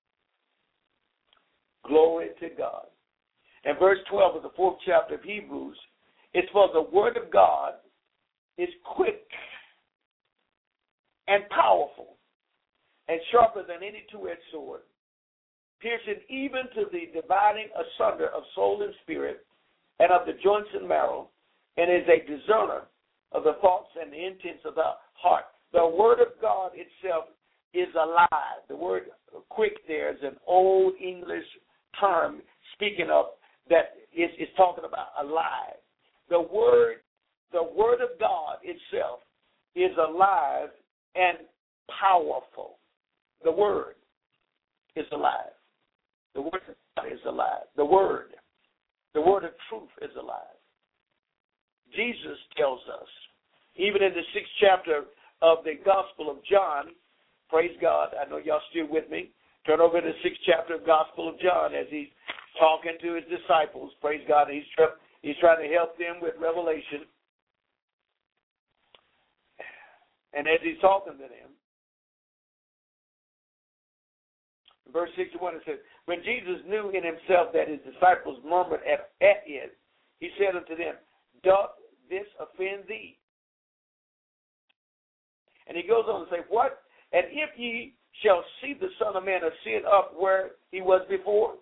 Glory to God. And verse twelve of the fourth chapter of Hebrews, it's for the word of God is quick and powerful and sharper than any two-edged sword, piercing even to the dividing asunder of soul and spirit and of the joints and marrow, and is a discerner of the thoughts and the intents of the heart. The word of God itself is alive. The word quick there is an old English term speaking of that is, is talking about alive. The word, the word of God itself is alive and powerful. The word is alive. The word of God is alive. The word, the word of truth is alive. Jesus tells us, even in the sixth chapter of the Gospel of John, praise God, I know y'all still with me. Turn over to the sixth chapter of Gospel of John as he's talking to his disciples. Praise God, he's, he's trying to help them with revelation. And as he's talking to them, verse sixty-one, it says, when Jesus knew in himself that his disciples murmured at, at it, he said unto them, doth this offend thee? And he goes on to say, what? And if ye shall see the Son of Man ascend up where he was before?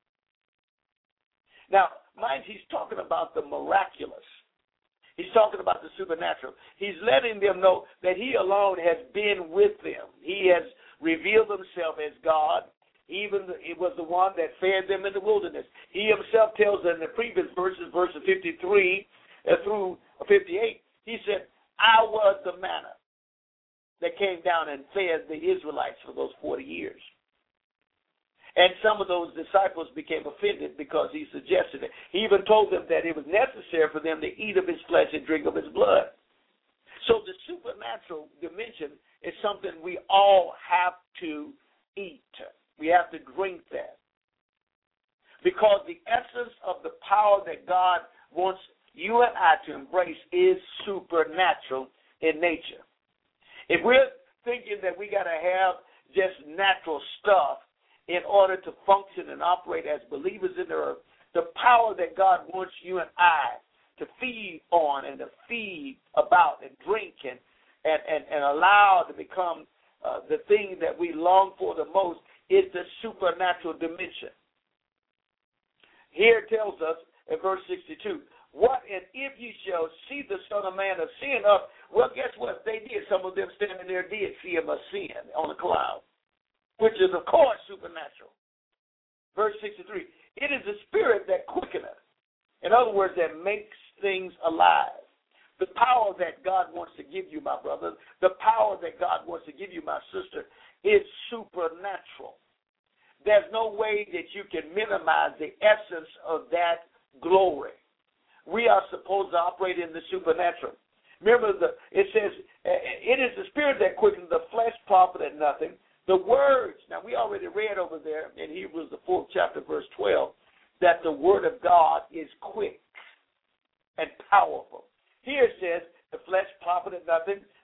Now, mind, he's talking about the miraculous. He's talking about the supernatural. He's letting them know that he alone has been with them. He has revealed himself as God. Even the, it was the one that fed them in the wilderness. He himself tells them in the previous verses, verses fifty-three through fifty-eight, he said, I was the manna that came down and fed the Israelites for those forty years. And some of those disciples became offended because he suggested it. He even told them that it was necessary for them to eat of his flesh and drink of his blood. So the supernatural dimension is something we all have to eat. We have to drink that. Because the essence of the power that God wants you and I to embrace is supernatural in nature. If we're thinking that we got to have just natural stuff in order to function and operate as believers in the earth, the power that God wants you and I to feed on and to feed about and drink and, and, and, and allow to become uh, the thing that we long for the most is the supernatural dimension. Here it tells us in verse sixty-two, what and if ye shall see the Son of Man ascend up? Well, guess what? They did. Some of them standing there did see him ascend on a cloud, which is, of course, supernatural. Verse sixty-three, it is the Spirit that quickeneth. In other words, that makes things alive. The power that God wants to give you, my brother, the power that God wants to give you, my sister, is supernatural. There's no way that you can minimize the essence of that glory. We are supposed to operate in the supernatural. Remember, the, it says, it is the Spirit that quickens, the flesh profited nothing. The words, now we already read over there in Hebrews, the fourth chapter, verse twelve, that the word of God is quick and powerful. Here it says, the flesh profited nothing.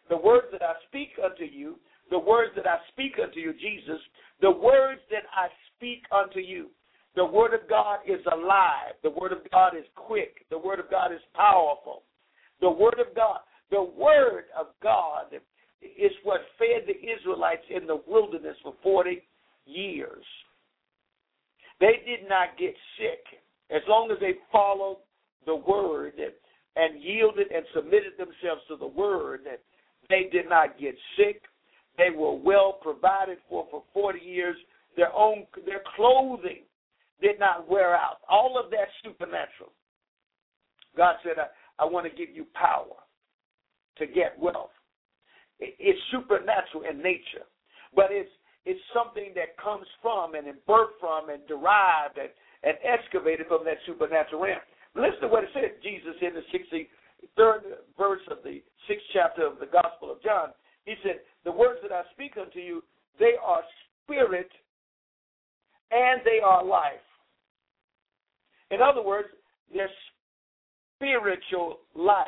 The words that I speak unto you, the words that I speak unto you, Jesus, the words that I speak unto you. The Word of God is alive. The Word of God is quick. The Word of God is powerful. The Word of God, the Word of God is what fed the Israelites in the wilderness for forty years. They did not get sick as long as they followed the Word and yielded and submitted themselves to the Word. They did not get sick. They were well provided for for forty years. Their own, their clothing did not wear out. All of that supernatural. God said, I, I want to give you power to get wealth. It, it's supernatural in nature, but it's it's something that comes from and birthed from and derived and, and excavated from that supernatural realm. Listen to what it said, Jesus, in the sixty-third verse of the sixth chapter of the Gospel of John. He said, the words that I speak unto you, they are spirit and they are life. In other words, they're spiritual life.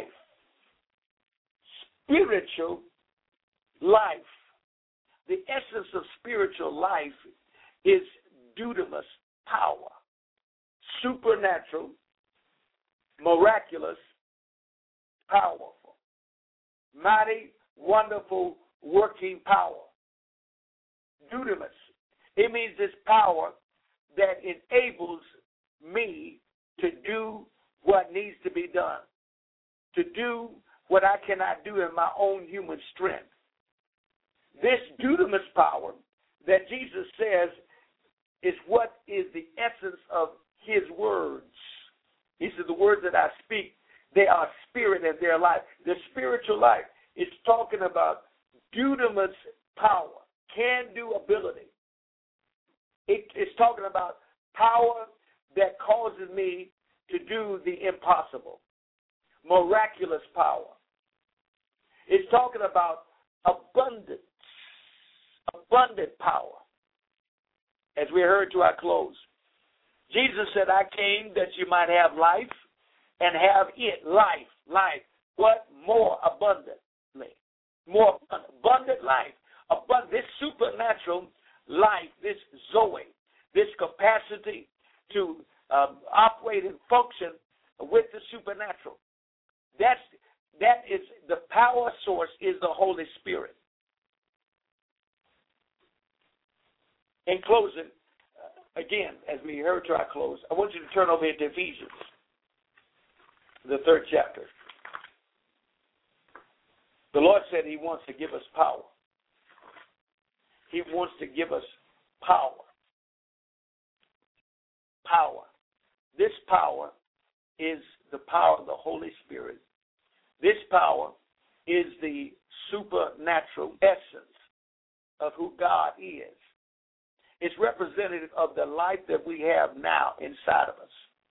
Spiritual life. The essence of spiritual life is dunamis power. Supernatural, miraculous, powerful. Mighty, wonderful, working power. Dunamis. It means this power that enables me to do what needs to be done, to do what I cannot do in my own human strength. This dunamis power that Jesus says is what is the essence of his words. He said, the words that I speak, they are spirit and they're life. The spiritual life is talking about dunamis power, can-do ability. It, it's talking about power that causes me to do the impossible. Miraculous power. It's talking about abundance, abundant power. As we heard to our close, Jesus said, I came that you might have life and have it, life, life, but more abundantly. More abundant life. Abundant, this supernatural life, this Zoe, this capacity to um, operate and function with the supernatural. That's that is the power source is the Holy Spirit. In closing, uh, again, as we heard to our close, I want you to turn over into Ephesians, the third chapter. The Lord said he wants to give us power. He wants to give us power. Power. This power is the power of the Holy Spirit. This power is the supernatural essence of who God is. It's representative of the life that we have now inside of us.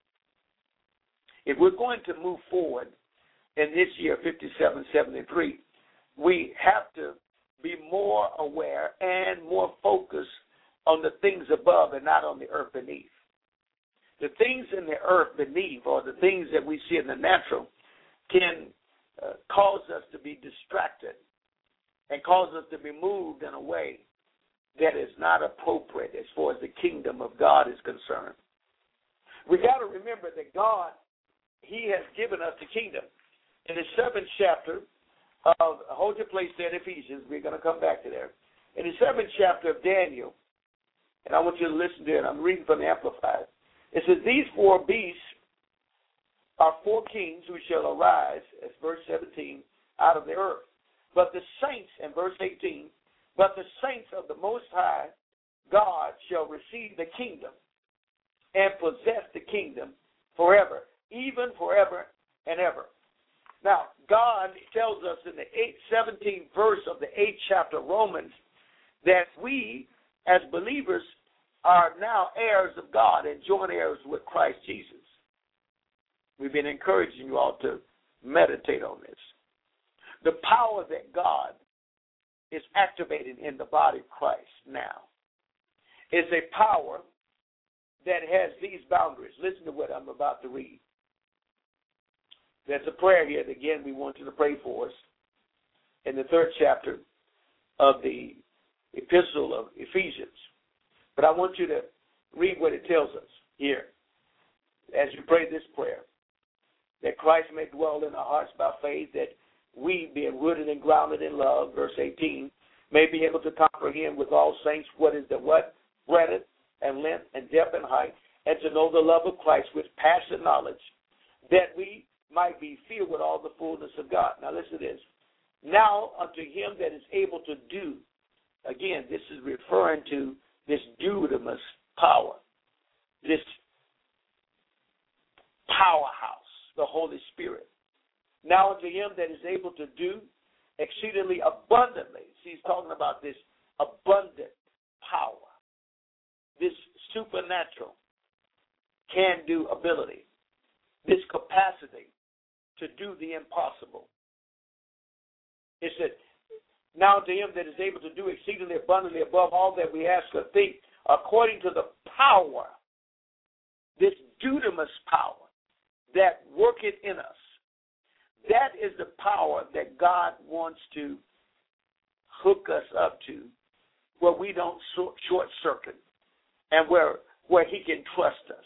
If we're going to move forward in this year, fifty-seven seventy-three, we have to be more aware and more focused on the things above and not on the earth beneath. The things in the earth beneath, or the things that we see in the natural, can uh, cause us to be distracted and cause us to be moved in a way that is not appropriate as far as the kingdom of God is concerned. We got to remember that God, he has given us the kingdom. In the seventh chapter of, hold your place there in Ephesians, we're going to come back to there. In the seventh chapter of Daniel, and I want you to listen to it, I'm reading from the Amplified. It says, these four beasts are four kings who shall arise, as verse seventeen, out of the earth. But the saints, in verse eighteen, but the saints of the Most High God shall receive the kingdom and possess the kingdom forever, even forever and ever. Now, God tells us in the eighth, seventeenth verse of the eighth chapter of Romans that we, as believers, are now heirs of God and joint heirs with Christ Jesus. We've been encouraging you all to meditate on this. The power that God is activated in the body of Christ now is a power that has these boundaries. Listen to what I'm about to read. There's a prayer here that, again, we want you to pray for us. in the third chapter of the epistle of Ephesians. But I want you to read what it tells us here as you pray this prayer, that Christ may dwell in our hearts by faith, that we, being rooted and grounded in love, verse eighteen, may be able to comprehend with all saints what is the what? Breadth and length and depth and height, and to know the love of Christ with passion knowledge, that we might be filled with all the fullness of God. Now listen to this. Now unto him that is able to do, again, this is referring to this dunamis power, this powerhouse, the Holy Spirit. Now unto him that is able to do exceedingly abundantly. See, he's talking about this abundant power, this supernatural can-do ability, this capacity to do the impossible. It said, now to him that is able to do exceedingly abundantly above all that we ask or think, according to the power, this dunamis power that worketh in us. That is the power that God wants to hook us up to, where we don't short circuit and where, where he can trust us.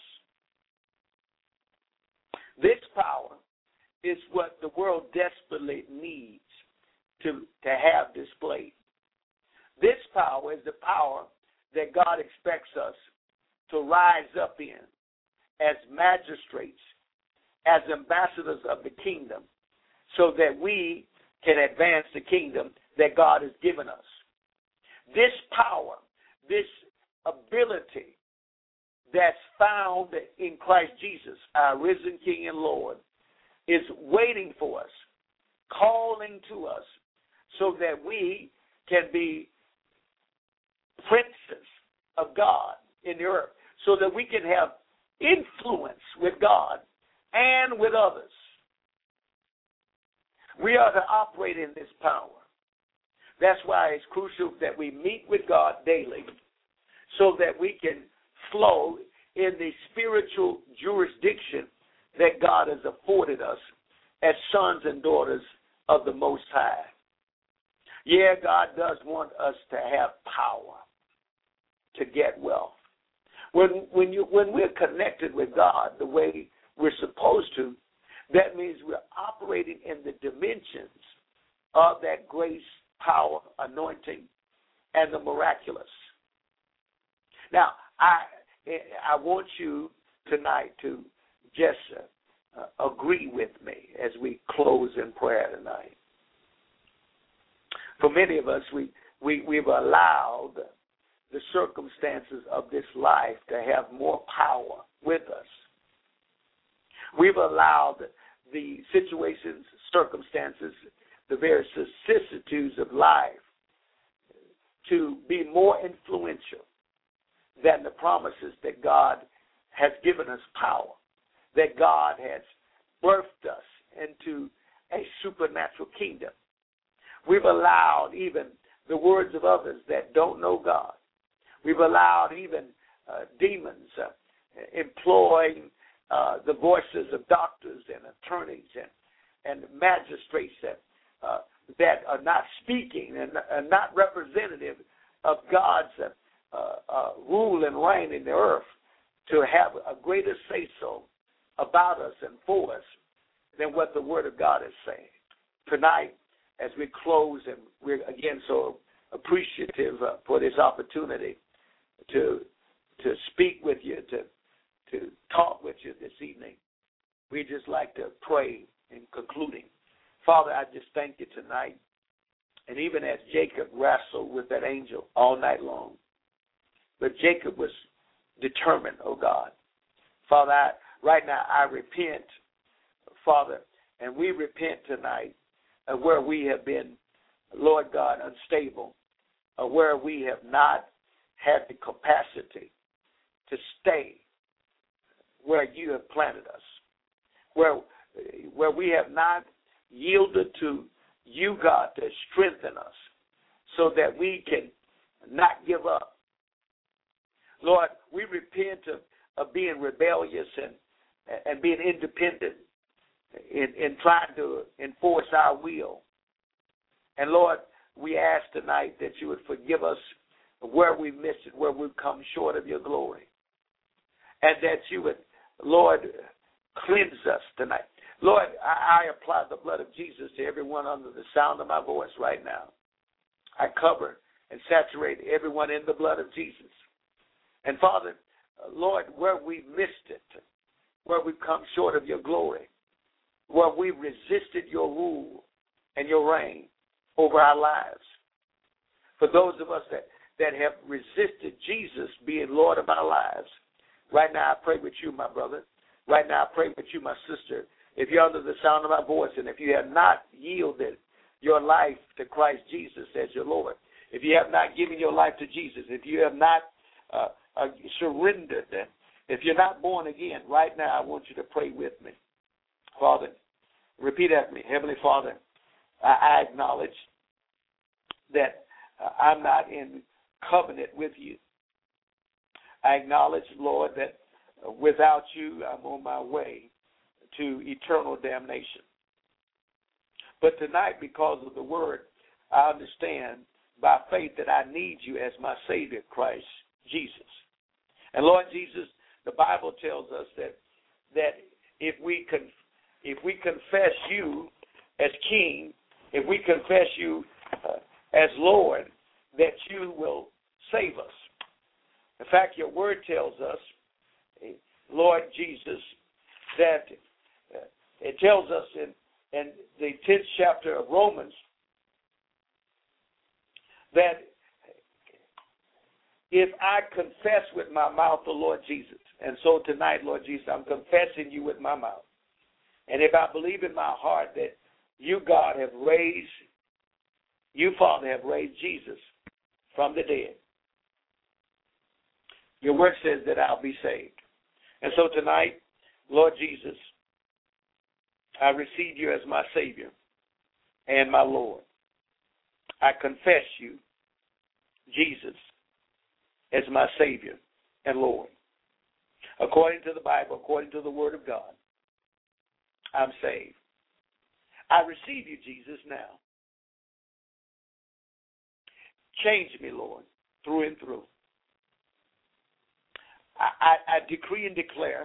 This power is what the world desperately needs to, to have displayed. This power is the power that God expects us to rise up in as magistrates, as ambassadors of the kingdom, so that we can advance the kingdom that God has given us. This power, this ability that's found in Christ Jesus, our risen King and Lord, is waiting for us, calling to us, so that we can be princes of God in the earth, so that we can have influence with God and with others. We are to operate in this power. That's why it's crucial that we meet with God daily, so that we can flow in the spiritual jurisdiction that God has afforded us as sons and daughters of the Most High. Yeah, God does want us to have power to get wealth. When when you when we're connected with God the way we're supposed to, that means we're operating in the dimensions of that grace, power, anointing, and the miraculous. Now, I I want you tonight to just uh, agree with me as we close in prayer tonight. For many of us, we, we, we've allowed the circumstances of this life to have more power with us. We've allowed the situations, circumstances, the various vicissitudes of life to be more influential than the promises that God has given us power, that God has birthed us into a supernatural kingdom. We've allowed even the words of others that don't know God. We've allowed even uh, demons uh, employing uh, the voices of doctors and attorneys and, and magistrates that, uh, that are not speaking and are not representative of God's uh, uh, uh, rule and reign in the earth to have a greater say-so about us and for us than what the Word of God is saying. Tonight, as we close, and we're again so appreciative uh, for this opportunity to to speak with you, to to talk with you this evening, we just like to pray in concluding. Father, I just thank you tonight. And even as Jacob wrestled with that angel all night long, but Jacob was determined, oh God. Father, I, right now I repent, Father, and we repent tonight of where we have been, Lord God, unstable, or where we have not had the capacity to stay where you have planted us, where where we have not yielded to you, God, to strengthen us so that we can not give up. Lord, we repent of, of being rebellious and, and being independent in, in trying to enforce our will And, Lord, we ask tonight that you would forgive us where we missed it, where we've come short of your glory. And that you would, Lord, cleanse us tonight. Lord, I, I apply the blood of Jesus to everyone under the sound of my voice right now. I cover and saturate everyone in the blood of Jesus. And, Father, Lord, where we missed it, where we've come short of your glory, where we resisted your rule and your reign over our lives. For those of us that, that have resisted Jesus being Lord of our lives, right now I pray with you, my brother. Right now I pray with you, my sister. If you're under the sound of my voice and if you have not yielded your life to Christ Jesus as your Lord, if you have not given your life to Jesus, if you have not uh, uh, surrendered, if you're not born again, right now I want you to pray with me. Father, repeat after me. Heavenly Father, I, I acknowledge that uh, I'm not in covenant with you. I acknowledge, Lord, that uh, without you, I'm on my way to eternal damnation. But tonight, because of the word, I understand by faith that I need you as my Savior, Christ Jesus. And Lord Jesus, the Bible tells us that that if we con- if we confess you as King, if we confess you uh, as Lord, that you will save us. In fact, your word tells us, Lord Jesus, that uh, it tells us in, in the tenth chapter of Romans that if I confess with my mouth the Lord Jesus, and so tonight, Lord Jesus, I'm confessing you with my mouth, and if I believe in my heart that you, God, have raised, you, Father, have raised Jesus from the dead, your word says that I'll be saved. And so tonight, Lord Jesus, I receive you as my Savior and my Lord. I confess you, Jesus, as my Savior and Lord. According to the Bible, according to the Word of God, I'm saved. I receive you, Jesus, now. Change me, Lord, through and through. I, I, I decree and declare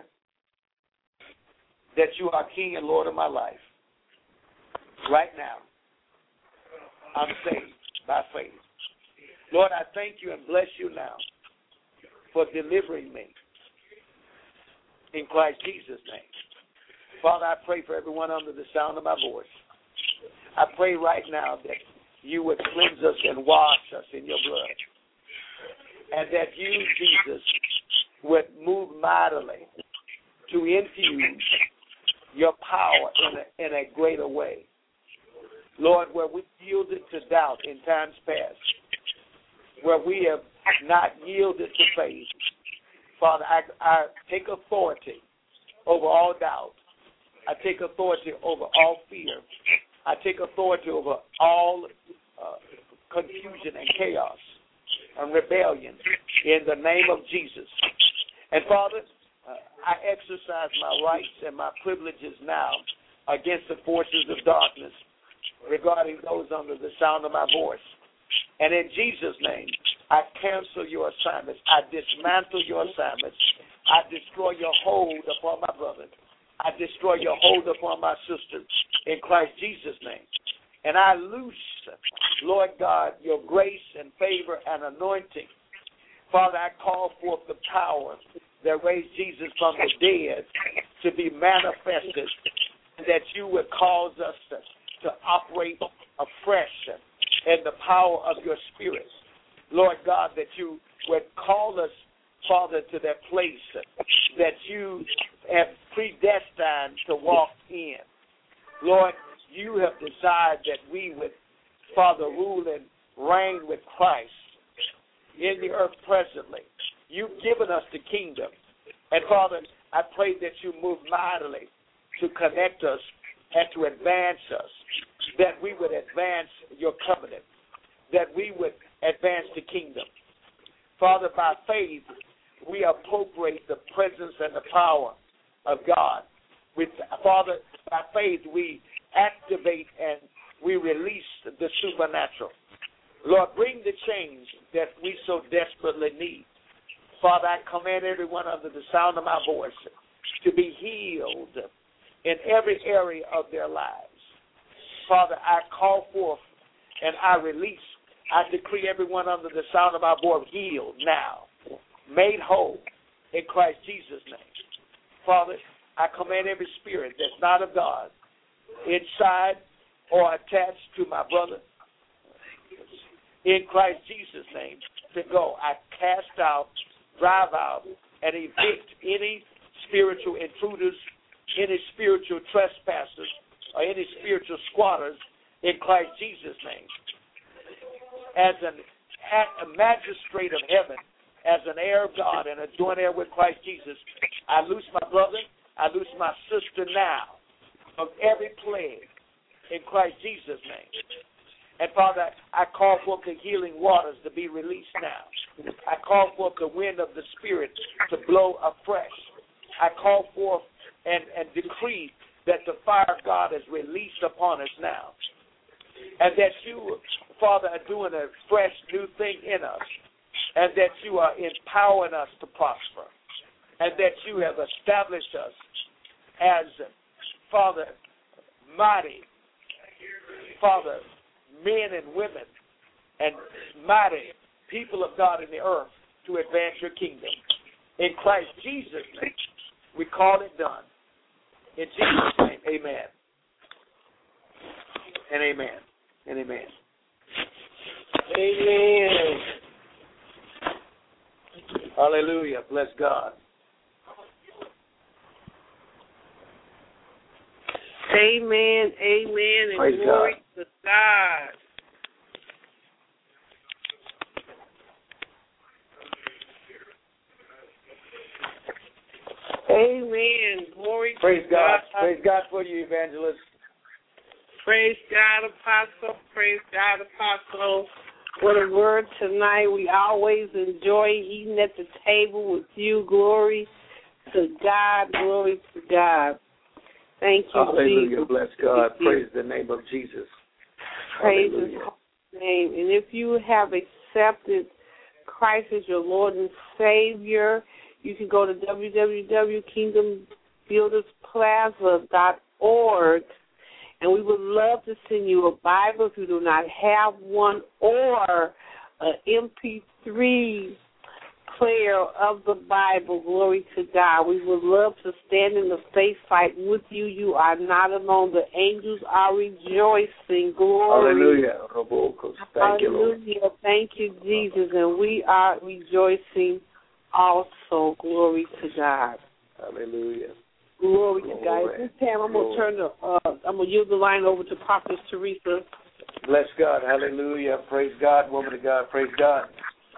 that you are King and Lord of my life. Right now, I'm saved by faith. Lord, I thank you and bless you now for delivering me in Christ Jesus' name. Father, I pray for everyone under the sound of my voice. I pray right now that you would cleanse us and wash us in your blood. And that you, Jesus, would move mightily to infuse your power in a, in a greater way. Lord, where we yielded to doubt in times past, where we have not yielded to faith, Father, I, I take authority over all doubt. I take authority over all fear. I take authority over all uh, confusion and chaos and rebellion in the name of Jesus. And Father, uh, I exercise my rights and my privileges now against the forces of darkness regarding those under the sound of my voice. And in Jesus' name, I cancel your assignments. I dismantle your assignments. I destroy your hold upon my brother. I destroy your hold upon my sister in Christ Jesus' name. And I loose, Lord God, your grace and favor and anointing. Father, I call forth the power that raised Jesus from the dead to be manifested, that you would cause us to, to operate afresh in the power of your Spirit. Lord God, that you would call us, Father, to that place that you have predestined to walk in. Lord, you have decided that we would, Father, rule and reign with Christ in the earth presently. You've given us the kingdom. And, Father, I pray that you move mightily to connect us and to advance us, that we would advance your covenant, that we would advance the kingdom. Father, by faith, we appropriate the presence and the power of God. With, Father, by faith, we activate and we release the supernatural. Lord, bring the change that we so desperately need. Father, I command everyone under the sound of my voice to be healed in every area of their lives. Father, I call forth and I release, I decree everyone under the sound of my voice healed now, made whole in Christ Jesus' name. Father, I command every spirit that's not of God inside or attached to my brother in Christ Jesus' name to go. I cast out, drive out, and evict any spiritual intruders, any spiritual trespassers, or any spiritual squatters in Christ Jesus' name. As an, a magistrate of heaven, as an heir of God and a joint heir with Christ Jesus, I loose my brother, I loose my sister now of every plague in Christ Jesus' name. And Father, I call forth the healing waters to be released now. I call forth the wind of the Spirit to blow afresh. I call forth and, and decree that the fire of God is released upon us now. And that you, Father, are doing a fresh new thing in us. And that you are empowering us to prosper. And that you have established us as, Father, mighty, Father, men and women and mighty people of God in the earth to advance your kingdom. In Christ Jesus' name, we call it done. In Jesus' name, amen. And amen. And amen. Amen. Hallelujah. Bless God. Amen, amen, and Praise glory God. to God. Amen. Glory Praise to God. God. Praise God for you, evangelist. Praise God, Apostle. Praise God, Apostle. What a word tonight. We always enjoy eating at the table with you. Glory to God. Glory to God. Thank you, Hallelujah. Jesus. Bless God. Praise the name of Jesus. Praise His Hallelujah. name. And if you have accepted Christ as your Lord and Savior, you can go to w w w dot kingdom builders plaza dot org, and we would love to send you a Bible if you do not have one, or an M P three player of the Bible. Glory to God. We would love to stand in the faith fight with you. You are not alone. The angels are rejoicing. Glory. Hallelujah. Thank you, Lord. Hallelujah. Thank you, Jesus. And we are rejoicing also. Glory to God. Hallelujah. Glory to God. This time I'm going to turn the, uh, I'm going to yield the line over to Prophetess Teresa. Bless God. Hallelujah. Praise God, woman of God. Praise God.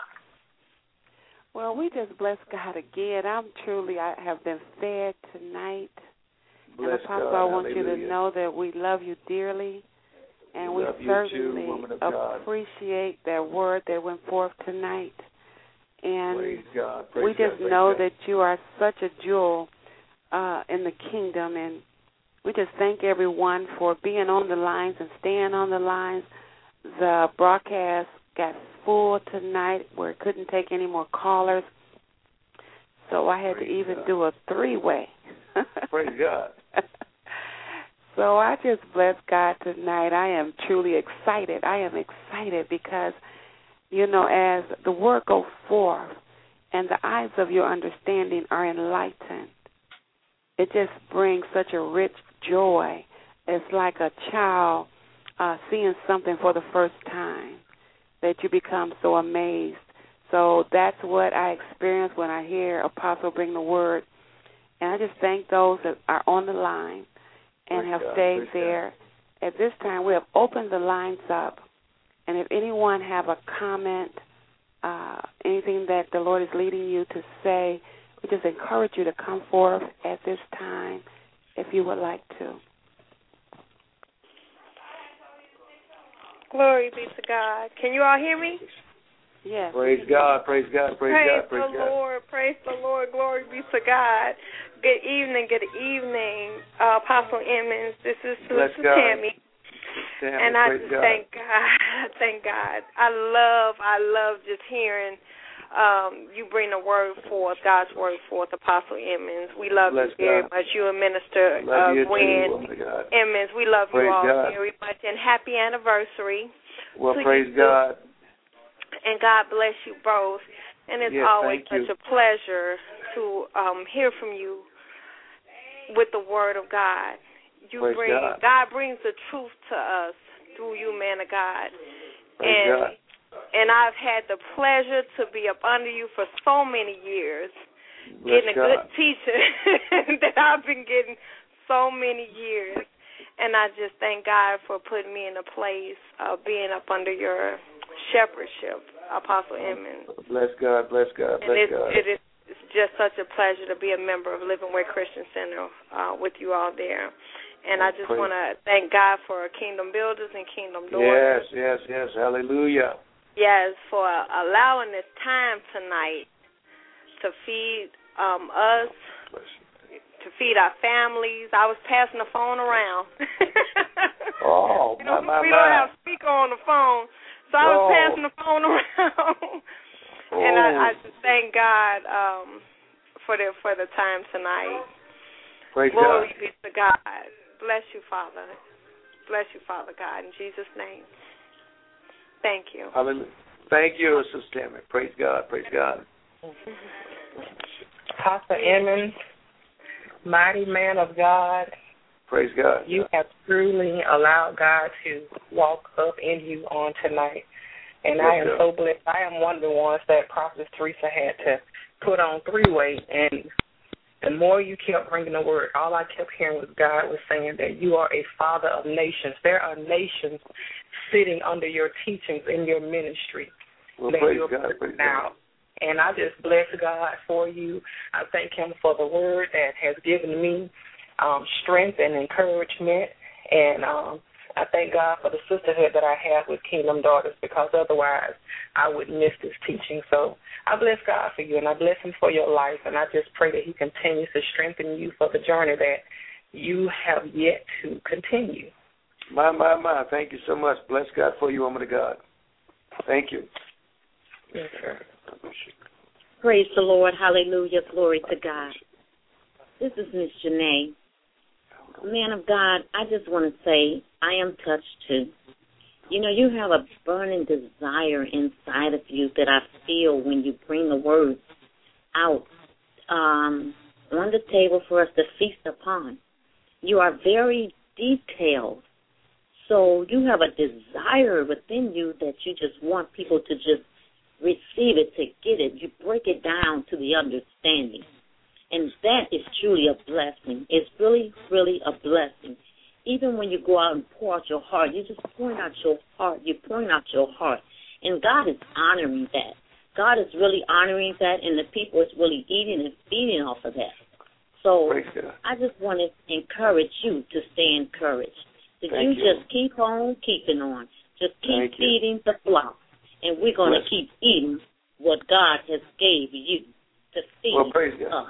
Well, we just bless God again. I'm truly, I have been fed tonight. Bless and Apostle, God. I want Hallelujah. you to know that we love you dearly, and we we love you certainly too, woman of God. appreciate that word that went forth tonight. And Praise God. Praise we just God. know God. that you are such a jewel uh, in the kingdom, and we just thank everyone for being on the lines and staying on the lines. The broadcast got full tonight where it couldn't take any more callers, so I had Praise to even God. do a three-way. Praise God. So I just bless God tonight. I am truly excited. I am excited because, you know, as the word goes forth and the eyes of your understanding are enlightened, it just brings such a rich joy. It's like a child uh, seeing something for the first time, that you become so amazed. So that's what I experience when I hear Apostle bring the word. And I just thank those that are on the line and Praise have God. stayed Praise there. God. At this time, we have opened the lines up. And if anyone have a comment, uh, anything that the Lord is leading you to say, we just encourage you to come forth at this time if you would like to. Glory be to God. Can you all hear me? Yes. Praise God. Praise God. Praise, praise God. Praise the God. Lord. Praise the Lord. Glory be to God. Good evening. Good evening, uh, Apostle Emmons. This is Bless Sister God. Tammy. Tammy. And I Praise just God. thank God. Thank God. I love, I love just hearing um, you bring the word forth, God's word forth, Apostle Emmons. We love Bless you very God. much. You and Minister Love uh, you Gwen too, God. Emmons. We love Praise you all God. very much. And happy anniversary. Well, to praise you. God. And God bless you both. And it's Yes, always thank such you. a pleasure to um, hear from you with the word of God. You Praise bring God. God brings the truth to us through you, man of God. Praise and God. and I've had the pleasure to be up under you for so many years, Bless getting a God. good teacher that I've been getting so many years. And I just thank God for putting me in a place of being up under your shepherdship, Apostle Emmons. Bless God, bless God, And bless it's, God. it is it's just such a pleasure to be a member of Living Way Christian Center uh, with you all there. And I just Praise. want to thank God for Kingdom Builders and Kingdom Daughters. Yes, yes, yes. Hallelujah. Yes, for allowing this time tonight to feed um, us, to feed our families. I was passing the phone around. Oh, you know, my, my, we my. don't have speaker on the phone, so I was Oh. passing the phone around. And I, I just thank God um, for the for the time tonight. Praise Glory God. be to God. Bless you, Father. Bless you, Father God, in Jesus' name. Thank you. Hallelujah. Thank you, Sister Tammy. Praise God, praise God. Pastor Emmons, mighty man of God, Praise God. you have truly allowed God to walk up in you on tonight. And I am Yes, so blessed. I am one of the ones that Prophetess Teresa had to put on three-way. And the more you kept bringing the word, all I kept hearing was God was saying that you are a father of nations. There are nations sitting under your teachings in your ministry. Well, that praise you're God, praise putting out. God. And I just bless God for you. I thank him for the word that has given me um, strength and encouragement. And um, I thank God for the sisterhood that I have with Kingdom Daughters, because otherwise I would miss this teaching. So I bless God for you, and I bless him for your life. And I just pray that he continues to strengthen you for the journey that you have yet to continue. My, my, my. Thank you so much. Bless God for you, woman of God. Thank you. Yes, sir. Praise the Lord. Hallelujah. Glory to God. This is Miss Janae. Man of God, I just want to say I am touched too. You know, you have a burning desire inside of you that I feel when you bring the word out um, on the table for us to feast upon. You are very detailed. So you have a desire within you that you just want people to just receive it, to get it. You break it down to the understanding. And that is truly a blessing. It's really, really a blessing. Even when you go out and pour out your heart, you just pouring out your heart. You're pouring out your heart. And God is honoring that. God is really honoring that, and the people is really eating and feeding off of that. So I just want to encourage you to stay encouraged. That you, you just keep on keeping on. Just keep Thank feeding you. the flock. And we're going to keep eating what God has gave you to feed well, praise God. us.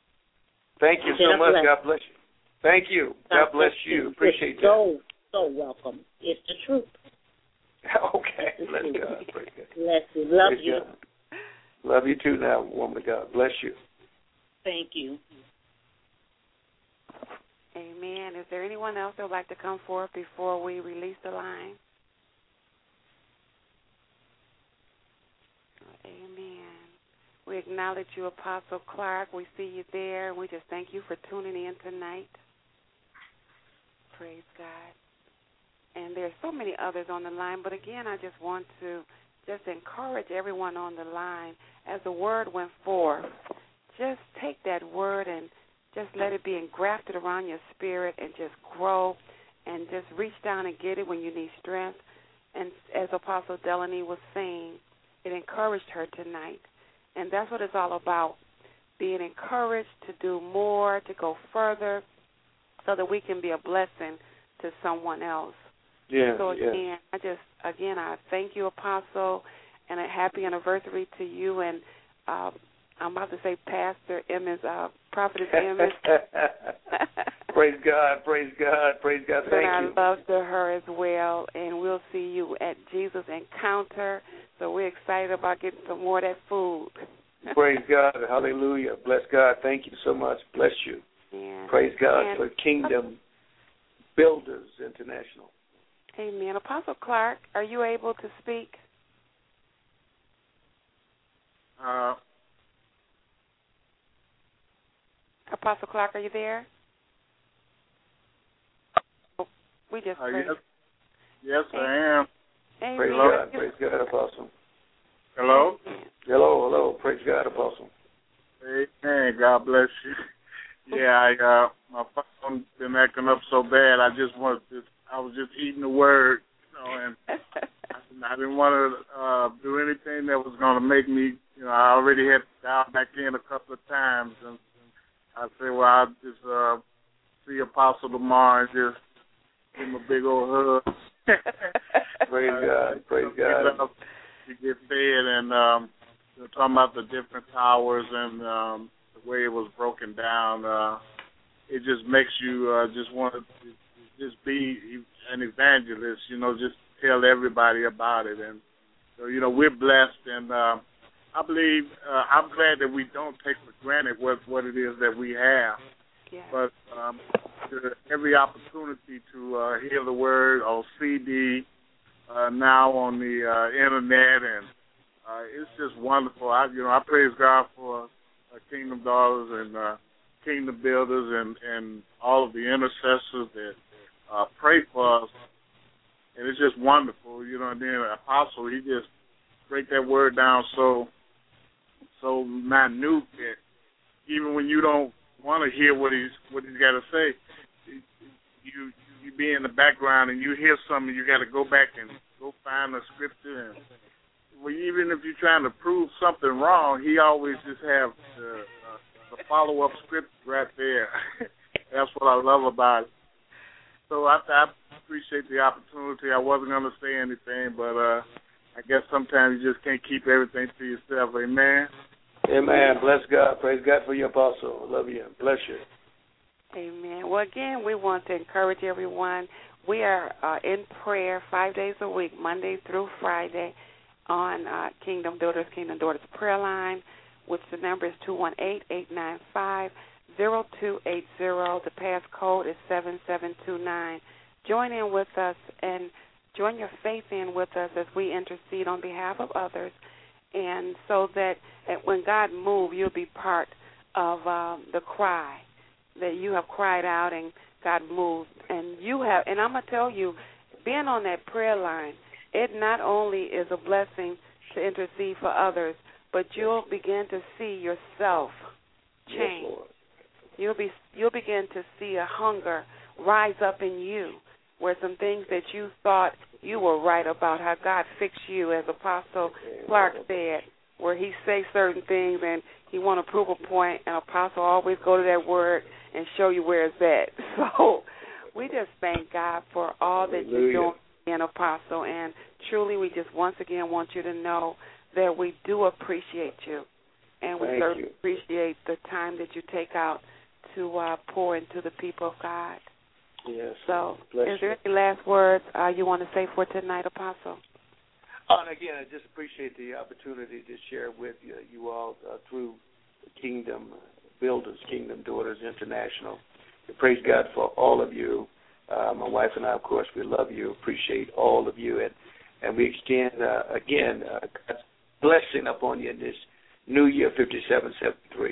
Thank you so much. God bless you. Thank you. God, God bless you. you. Appreciate that. So, so welcome. It's the truth. Okay. Bless God. Praise God. Bless you. Love praise you. God. Love you too now, woman of God. Bless you. Thank you. Amen. Is there anyone else that would like to come forward before we release the line? Amen. We acknowledge you, Apostle Clark. We see you there, and we just thank you for tuning in tonight. Praise God. And there's so many others on the line, but again, I just want to just encourage everyone on the line, as the word went forth, just take that word and just let it be engrafted around your spirit and just grow and just reach down and get it when you need strength. And as Apostle Delaney was saying, it encouraged her tonight. And that's what it's all about, being encouraged to do more, to go further, so that we can be a blessing to someone else. Yeah, so, again, yeah. I just, again, I thank you, Apostle, and a happy anniversary to you. And uh, I'm about to say Pastor Emmons, uh, Prophetess Emmons. Praise God, praise God, praise God. Thank and you. And our love to her as well. And we'll see you at Jesus Encounter. So we're excited about getting some more of that food. Praise God. Hallelujah. Bless God. Thank you so much. Bless you. Yeah. Praise God and for Kingdom Builders International. Amen. Apostle Clark, are you able to speak? Uh, Apostle Clark, are you there? Oh, we just uh, prayed. yes, yes Amen. I am. Amen. Praise God. Praise God, Apostle. Hello? Hello, hello. Praise God, Apostle. Amen. God bless you. Yeah, I uh, my phone been acting up so bad. I just wanted to. I was just eating the word, you know, and I, I didn't want to uh, do anything that was going to make me. You know, I already had to dial back in a couple of times, and I said, well, I'll just uh, see Apostle tomorrow and just give him a big old hug. Praise God. Praise God. To get fed, and um, we're talking about the different towers and um, the way it was broken down. Uh, it just makes you uh, just want to just be an evangelist, you know, just tell everybody about it. And so, you know, we're blessed, and uh, I believe uh, I'm glad that we don't take for granted what what it is that we have. Yeah. But um, every opportunity to uh, hear the word on C D. Uh, now on the uh, internet, and uh, it's just wonderful. I, you know, I praise God for uh, Kingdom Daughters and uh, Kingdom Builders and, and all of the intercessors that uh, pray for us, and it's just wonderful. You know, and then Apostle, he just break that word down so so minute that even when you don't want to hear what he's what he's got to say, you. You be in the background and you hear something, you got to go back and go find the scripture. And well, even if you're trying to prove something wrong, he always just have the, uh, the follow-up script right there. That's what I love about it. So I, I appreciate the opportunity. I wasn't going to say anything, but uh, I guess sometimes you just can't keep everything to yourself. Amen. Amen. Bless God. Praise God for your apostle. I love you. Bless you. Amen. Well, again, we want to encourage everyone. We are uh, in prayer five days a week, Monday through Friday, on uh, Kingdom Builders, Kingdom Daughters prayer line, which the number is two one eight, eight nine five, zero two eight zero. The passcode is seven seven two nine. Join in with us and join your faith in with us as we intercede on behalf of others, and so that when God moves, you'll be part of um, the cry that you have cried out and God moved. And you have, and I'm going to tell you, being on that prayer line, it not only is a blessing to intercede for others, but you'll begin to see yourself change. Yes, you'll be you'll begin to see a hunger rise up in you, where some things that you thought you were right about, how God fixed you, as Apostle Clark said, where he say certain things and he want to prove a point, and Apostle always go to that word and show you where it's at. So we just thank God for all that Hallelujah. You're doing in Apostle, and truly we just once again want you to know that we do appreciate you, and we Thank certainly you. appreciate the time that you take out to uh, pour into the people of God. Yes. So Bless is there you. any last words uh, you want to say for tonight, Apostle? Oh, and again, I just appreciate the opportunity to share with you, you all uh, through Kingdom Builders, Kingdom Daughters International. We praise God for all of you. Uh, my wife and I, of course, we love you, appreciate all of you, and, and we extend, uh, again, uh, God's blessing upon you in this new year, fifty-seven seventy-three.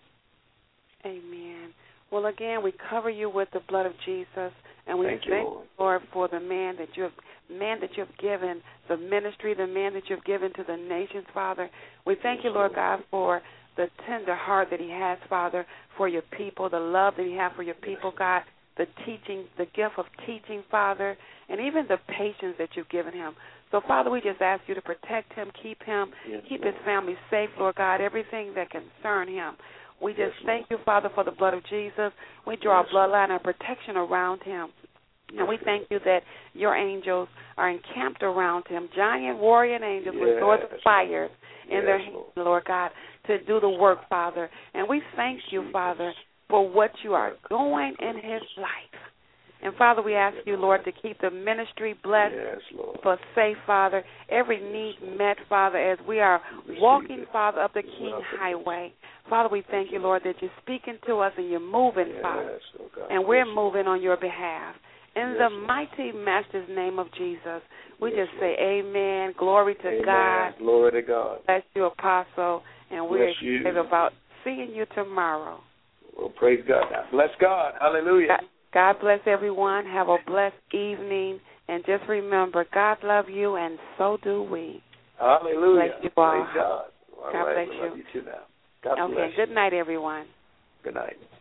Amen. Well, again, we cover you with the blood of Jesus, and we thank, thank you, Lord. Lord, for the man that you have, man that you have given, the ministry, the man that you have given to the nations, Father. We thank yes, you, Lord Lord. God, for the tender heart that he has, Father, for your people, the love that he has for your people, God, the teaching, the gift of teaching, Father, and even the patience that you've given him. So, Father, we just ask you to protect him, keep him, yes, keep Lord. his family safe, Lord God, everything that concern him. We just yes, thank you, Father, for the blood of Jesus. We draw yes, a bloodline of protection around him. yes, and we thank you that your angels are encamped around him, giant warrior angels yes. with swords of fire in yes, their hands, Lord. Lord God, to do the work, Father. And we thank you, Father, for what you are doing in his life. And, Father, we ask you, Lord, to keep the ministry blessed, yes, Lord. for safe, Father. Every need met, Father, as we are walking, Father, up the King Highway. Father, we thank you, Lord, that you're speaking to us and you're moving, yes, Father. Oh God, and we're moving on your behalf. In yes, the Lord. mighty Master's name of Jesus, we yes, just say amen, glory to amen. God. Glory to God. Bless you, Apostle, and we're Bless you. excited about seeing you tomorrow. Well, praise God. Now, bless God. Hallelujah. God, God bless everyone. Have a blessed evening. And just remember, God loves you, and so do we. Hallelujah. Bless you all. Praise God. All God right. bless we you. love you too now. God okay, bless good night, everyone. Good night.